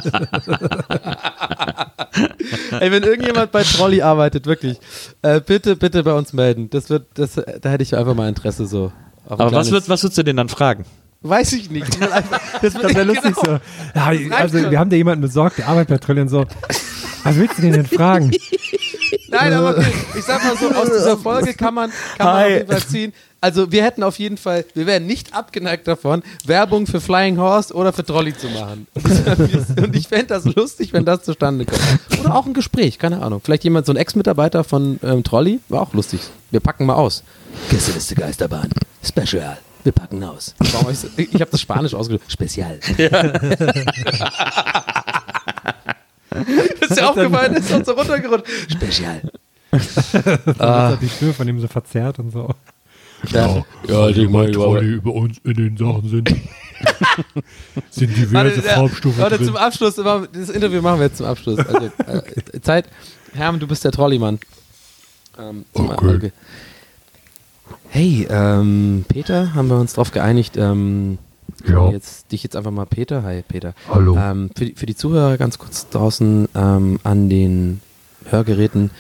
Ey, wenn irgendjemand bei Trolli arbeitet, wirklich, bitte bei uns melden. Da hätte ich einfach mal Interesse so. Aber was würdest du denn dann fragen? Weiß ich nicht. Das wäre lustig so. Ja, also wir haben da jemanden besorgt, der arbeitet bei Trolli und so. Was willst du denn fragen? Nein, aber okay, ich sag mal so, aus dieser Folge kann man auf jeden Fall ziehen. Also wir wären nicht abgeneigt davon, Werbung für Flying Horse oder für Trolli zu machen. Und ich fände das lustig, wenn das zustande kommt. Oder auch ein Gespräch, keine Ahnung. Vielleicht jemand, so ein Ex-Mitarbeiter von Trolli, war auch lustig. Wir packen mal aus. Gästeliste Geisterbahn, Special. Wir packen aus. Ich habe das Spanisch ausgedrückt. Spezial. Ja. Ist dir aufgefallen, ist uns so runtergerutscht. Spezial. Die Stimme von ihm so verzerrt und so. Ja, die Trolli über uns in den Sachen sind diverse Farbstufen drin. Zum Abschluss, das Interview machen wir jetzt zum Abschluss. Also, Zeit. Hermann, du bist der Trolli-Mann. Okay. Hey, Peter, haben wir uns drauf geeinigt, dich jetzt einfach mal Peter. Hi, Peter. Hallo. Für die Zuhörer ganz kurz draußen an den Hörgeräten.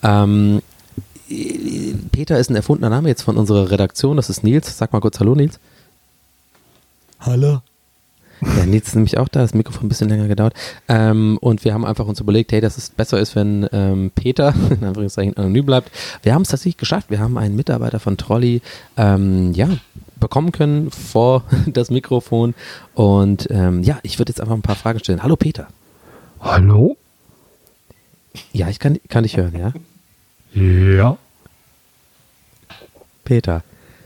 Peter ist ein erfundener Name jetzt von unserer Redaktion. Das ist Nils. Sag mal kurz Hallo, Nils. Hallo. Ja, Nils ist nämlich auch da. Das Mikrofon ein bisschen länger gedauert. Und wir haben einfach uns überlegt, hey, dass es besser ist, wenn Peter in Anführungszeichen anonym bleibt. Wir haben es tatsächlich geschafft. Wir haben einen Mitarbeiter von Trolli, bekommen können vor das Mikrofon. Und ich würde jetzt einfach ein paar Fragen stellen. Hallo, Peter. Hallo? Ja, ich kann dich hören, ja? Ja. Peter,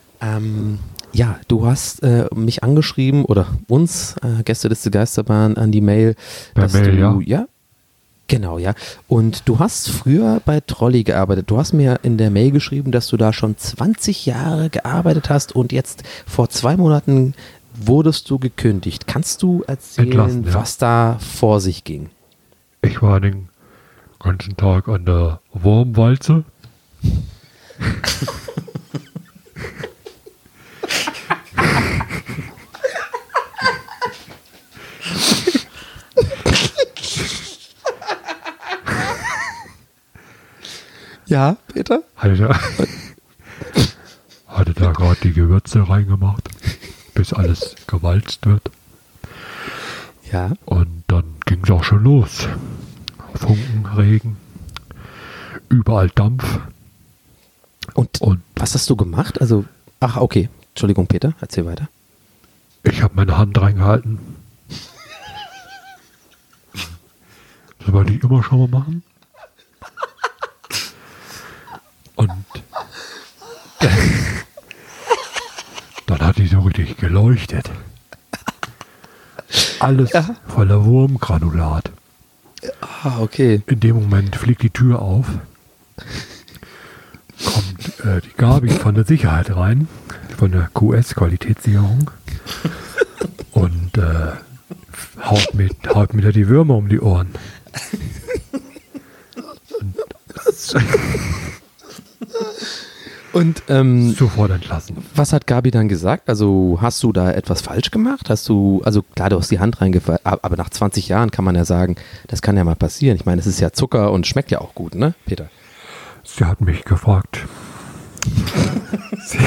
du hast mich angeschrieben oder uns, Gästeliste Geisterbahn, an die Mail, dass du, ja? Genau, ja. Und du hast früher bei Trolli gearbeitet. Du hast mir in der Mail geschrieben, dass du da schon 20 Jahre gearbeitet hast und jetzt vor 2 Monaten wurdest du gekündigt. Kannst du erzählen, was da vor sich ging? Ich war den ganzen Tag an der Wurmwalze. Ja, Peter? Hatte da gerade die Gewürze reingemacht, bis alles gewalzt wird. Ja. Und dann ging es auch schon los. Funken, Regen, überall Dampf. Und was hast du gemacht? Also, okay. Entschuldigung, Peter, erzähl weiter. Ich habe meine Hand reingehalten. Das wollte ich immer schon mal machen. Und dann hat die so richtig geleuchtet. Alles voller Wurmgranulat. Okay. In dem Moment fliegt die Tür auf. Kommt die Gabi von der Sicherheit rein, von der QS-Qualitätssicherung. Und haut mir da die Würmer um die Ohren. Und sofort entlassen. Was hat Gabi dann gesagt? Also hast du da etwas falsch gemacht? Also klar, du hast die Hand reingefallen, aber nach 20 Jahren kann man ja sagen, das kann ja mal passieren. Ich meine, es ist ja Zucker und schmeckt ja auch gut, ne, Peter? Sie hat mich gefragt. Sie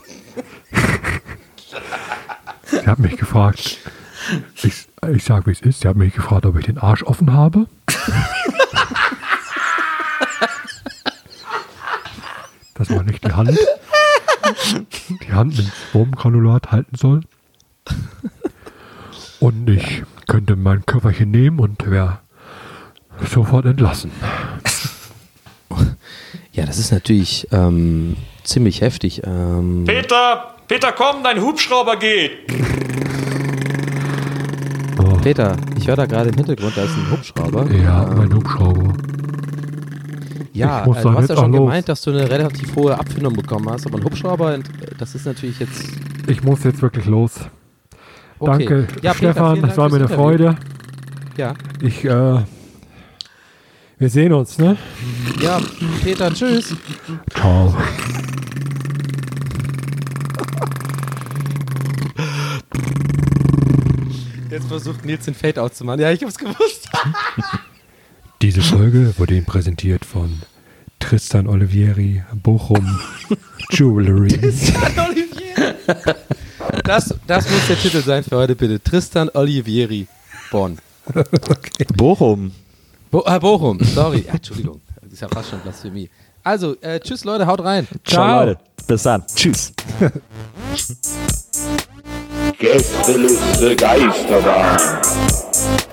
hat mich gefragt. Ich sag, wie es ist. Sie hat mich gefragt, ob ich den Arsch offen habe. Das war nicht die Hand. Die Hand mit Wurmgranulat halten soll. Und ich könnte mein Köfferchen nehmen und wäre sofort entlassen. Ja, das ist natürlich ziemlich heftig. Peter, komm, dein Hubschrauber geht. Oh. Peter, ich höre da gerade im Hintergrund, da ist ein Hubschrauber. Ja, mein Hubschrauber. Ja, du hast ja schon gemeint, dass du eine relativ hohe Abfindung bekommen hast, aber ein Hubschrauber, das ist natürlich jetzt... Ich muss jetzt wirklich los. Okay. Danke, ja, Stefan, Peter, das war mir eine Freude. Ja. Wir sehen uns, ne? Ja, Peter, tschüss. Ciao. Jetzt versucht Nils den Fade-Out zu machen. Ja, ich hab's gewusst. Diese Folge wurde Ihnen präsentiert von Tristan Olivieri, Bochum Jewelry. Tristan Olivieri. Das muss der Titel sein für heute, bitte. Tristan Olivieri, Bonn. Okay. Bochum. Bochum, sorry. Ja, Entschuldigung, das ist ja fast schon Blasphemie. Also, tschüss Leute, haut rein. Ciao Leute, bis dann. Tschüss. Gästeliste Geisterbahn.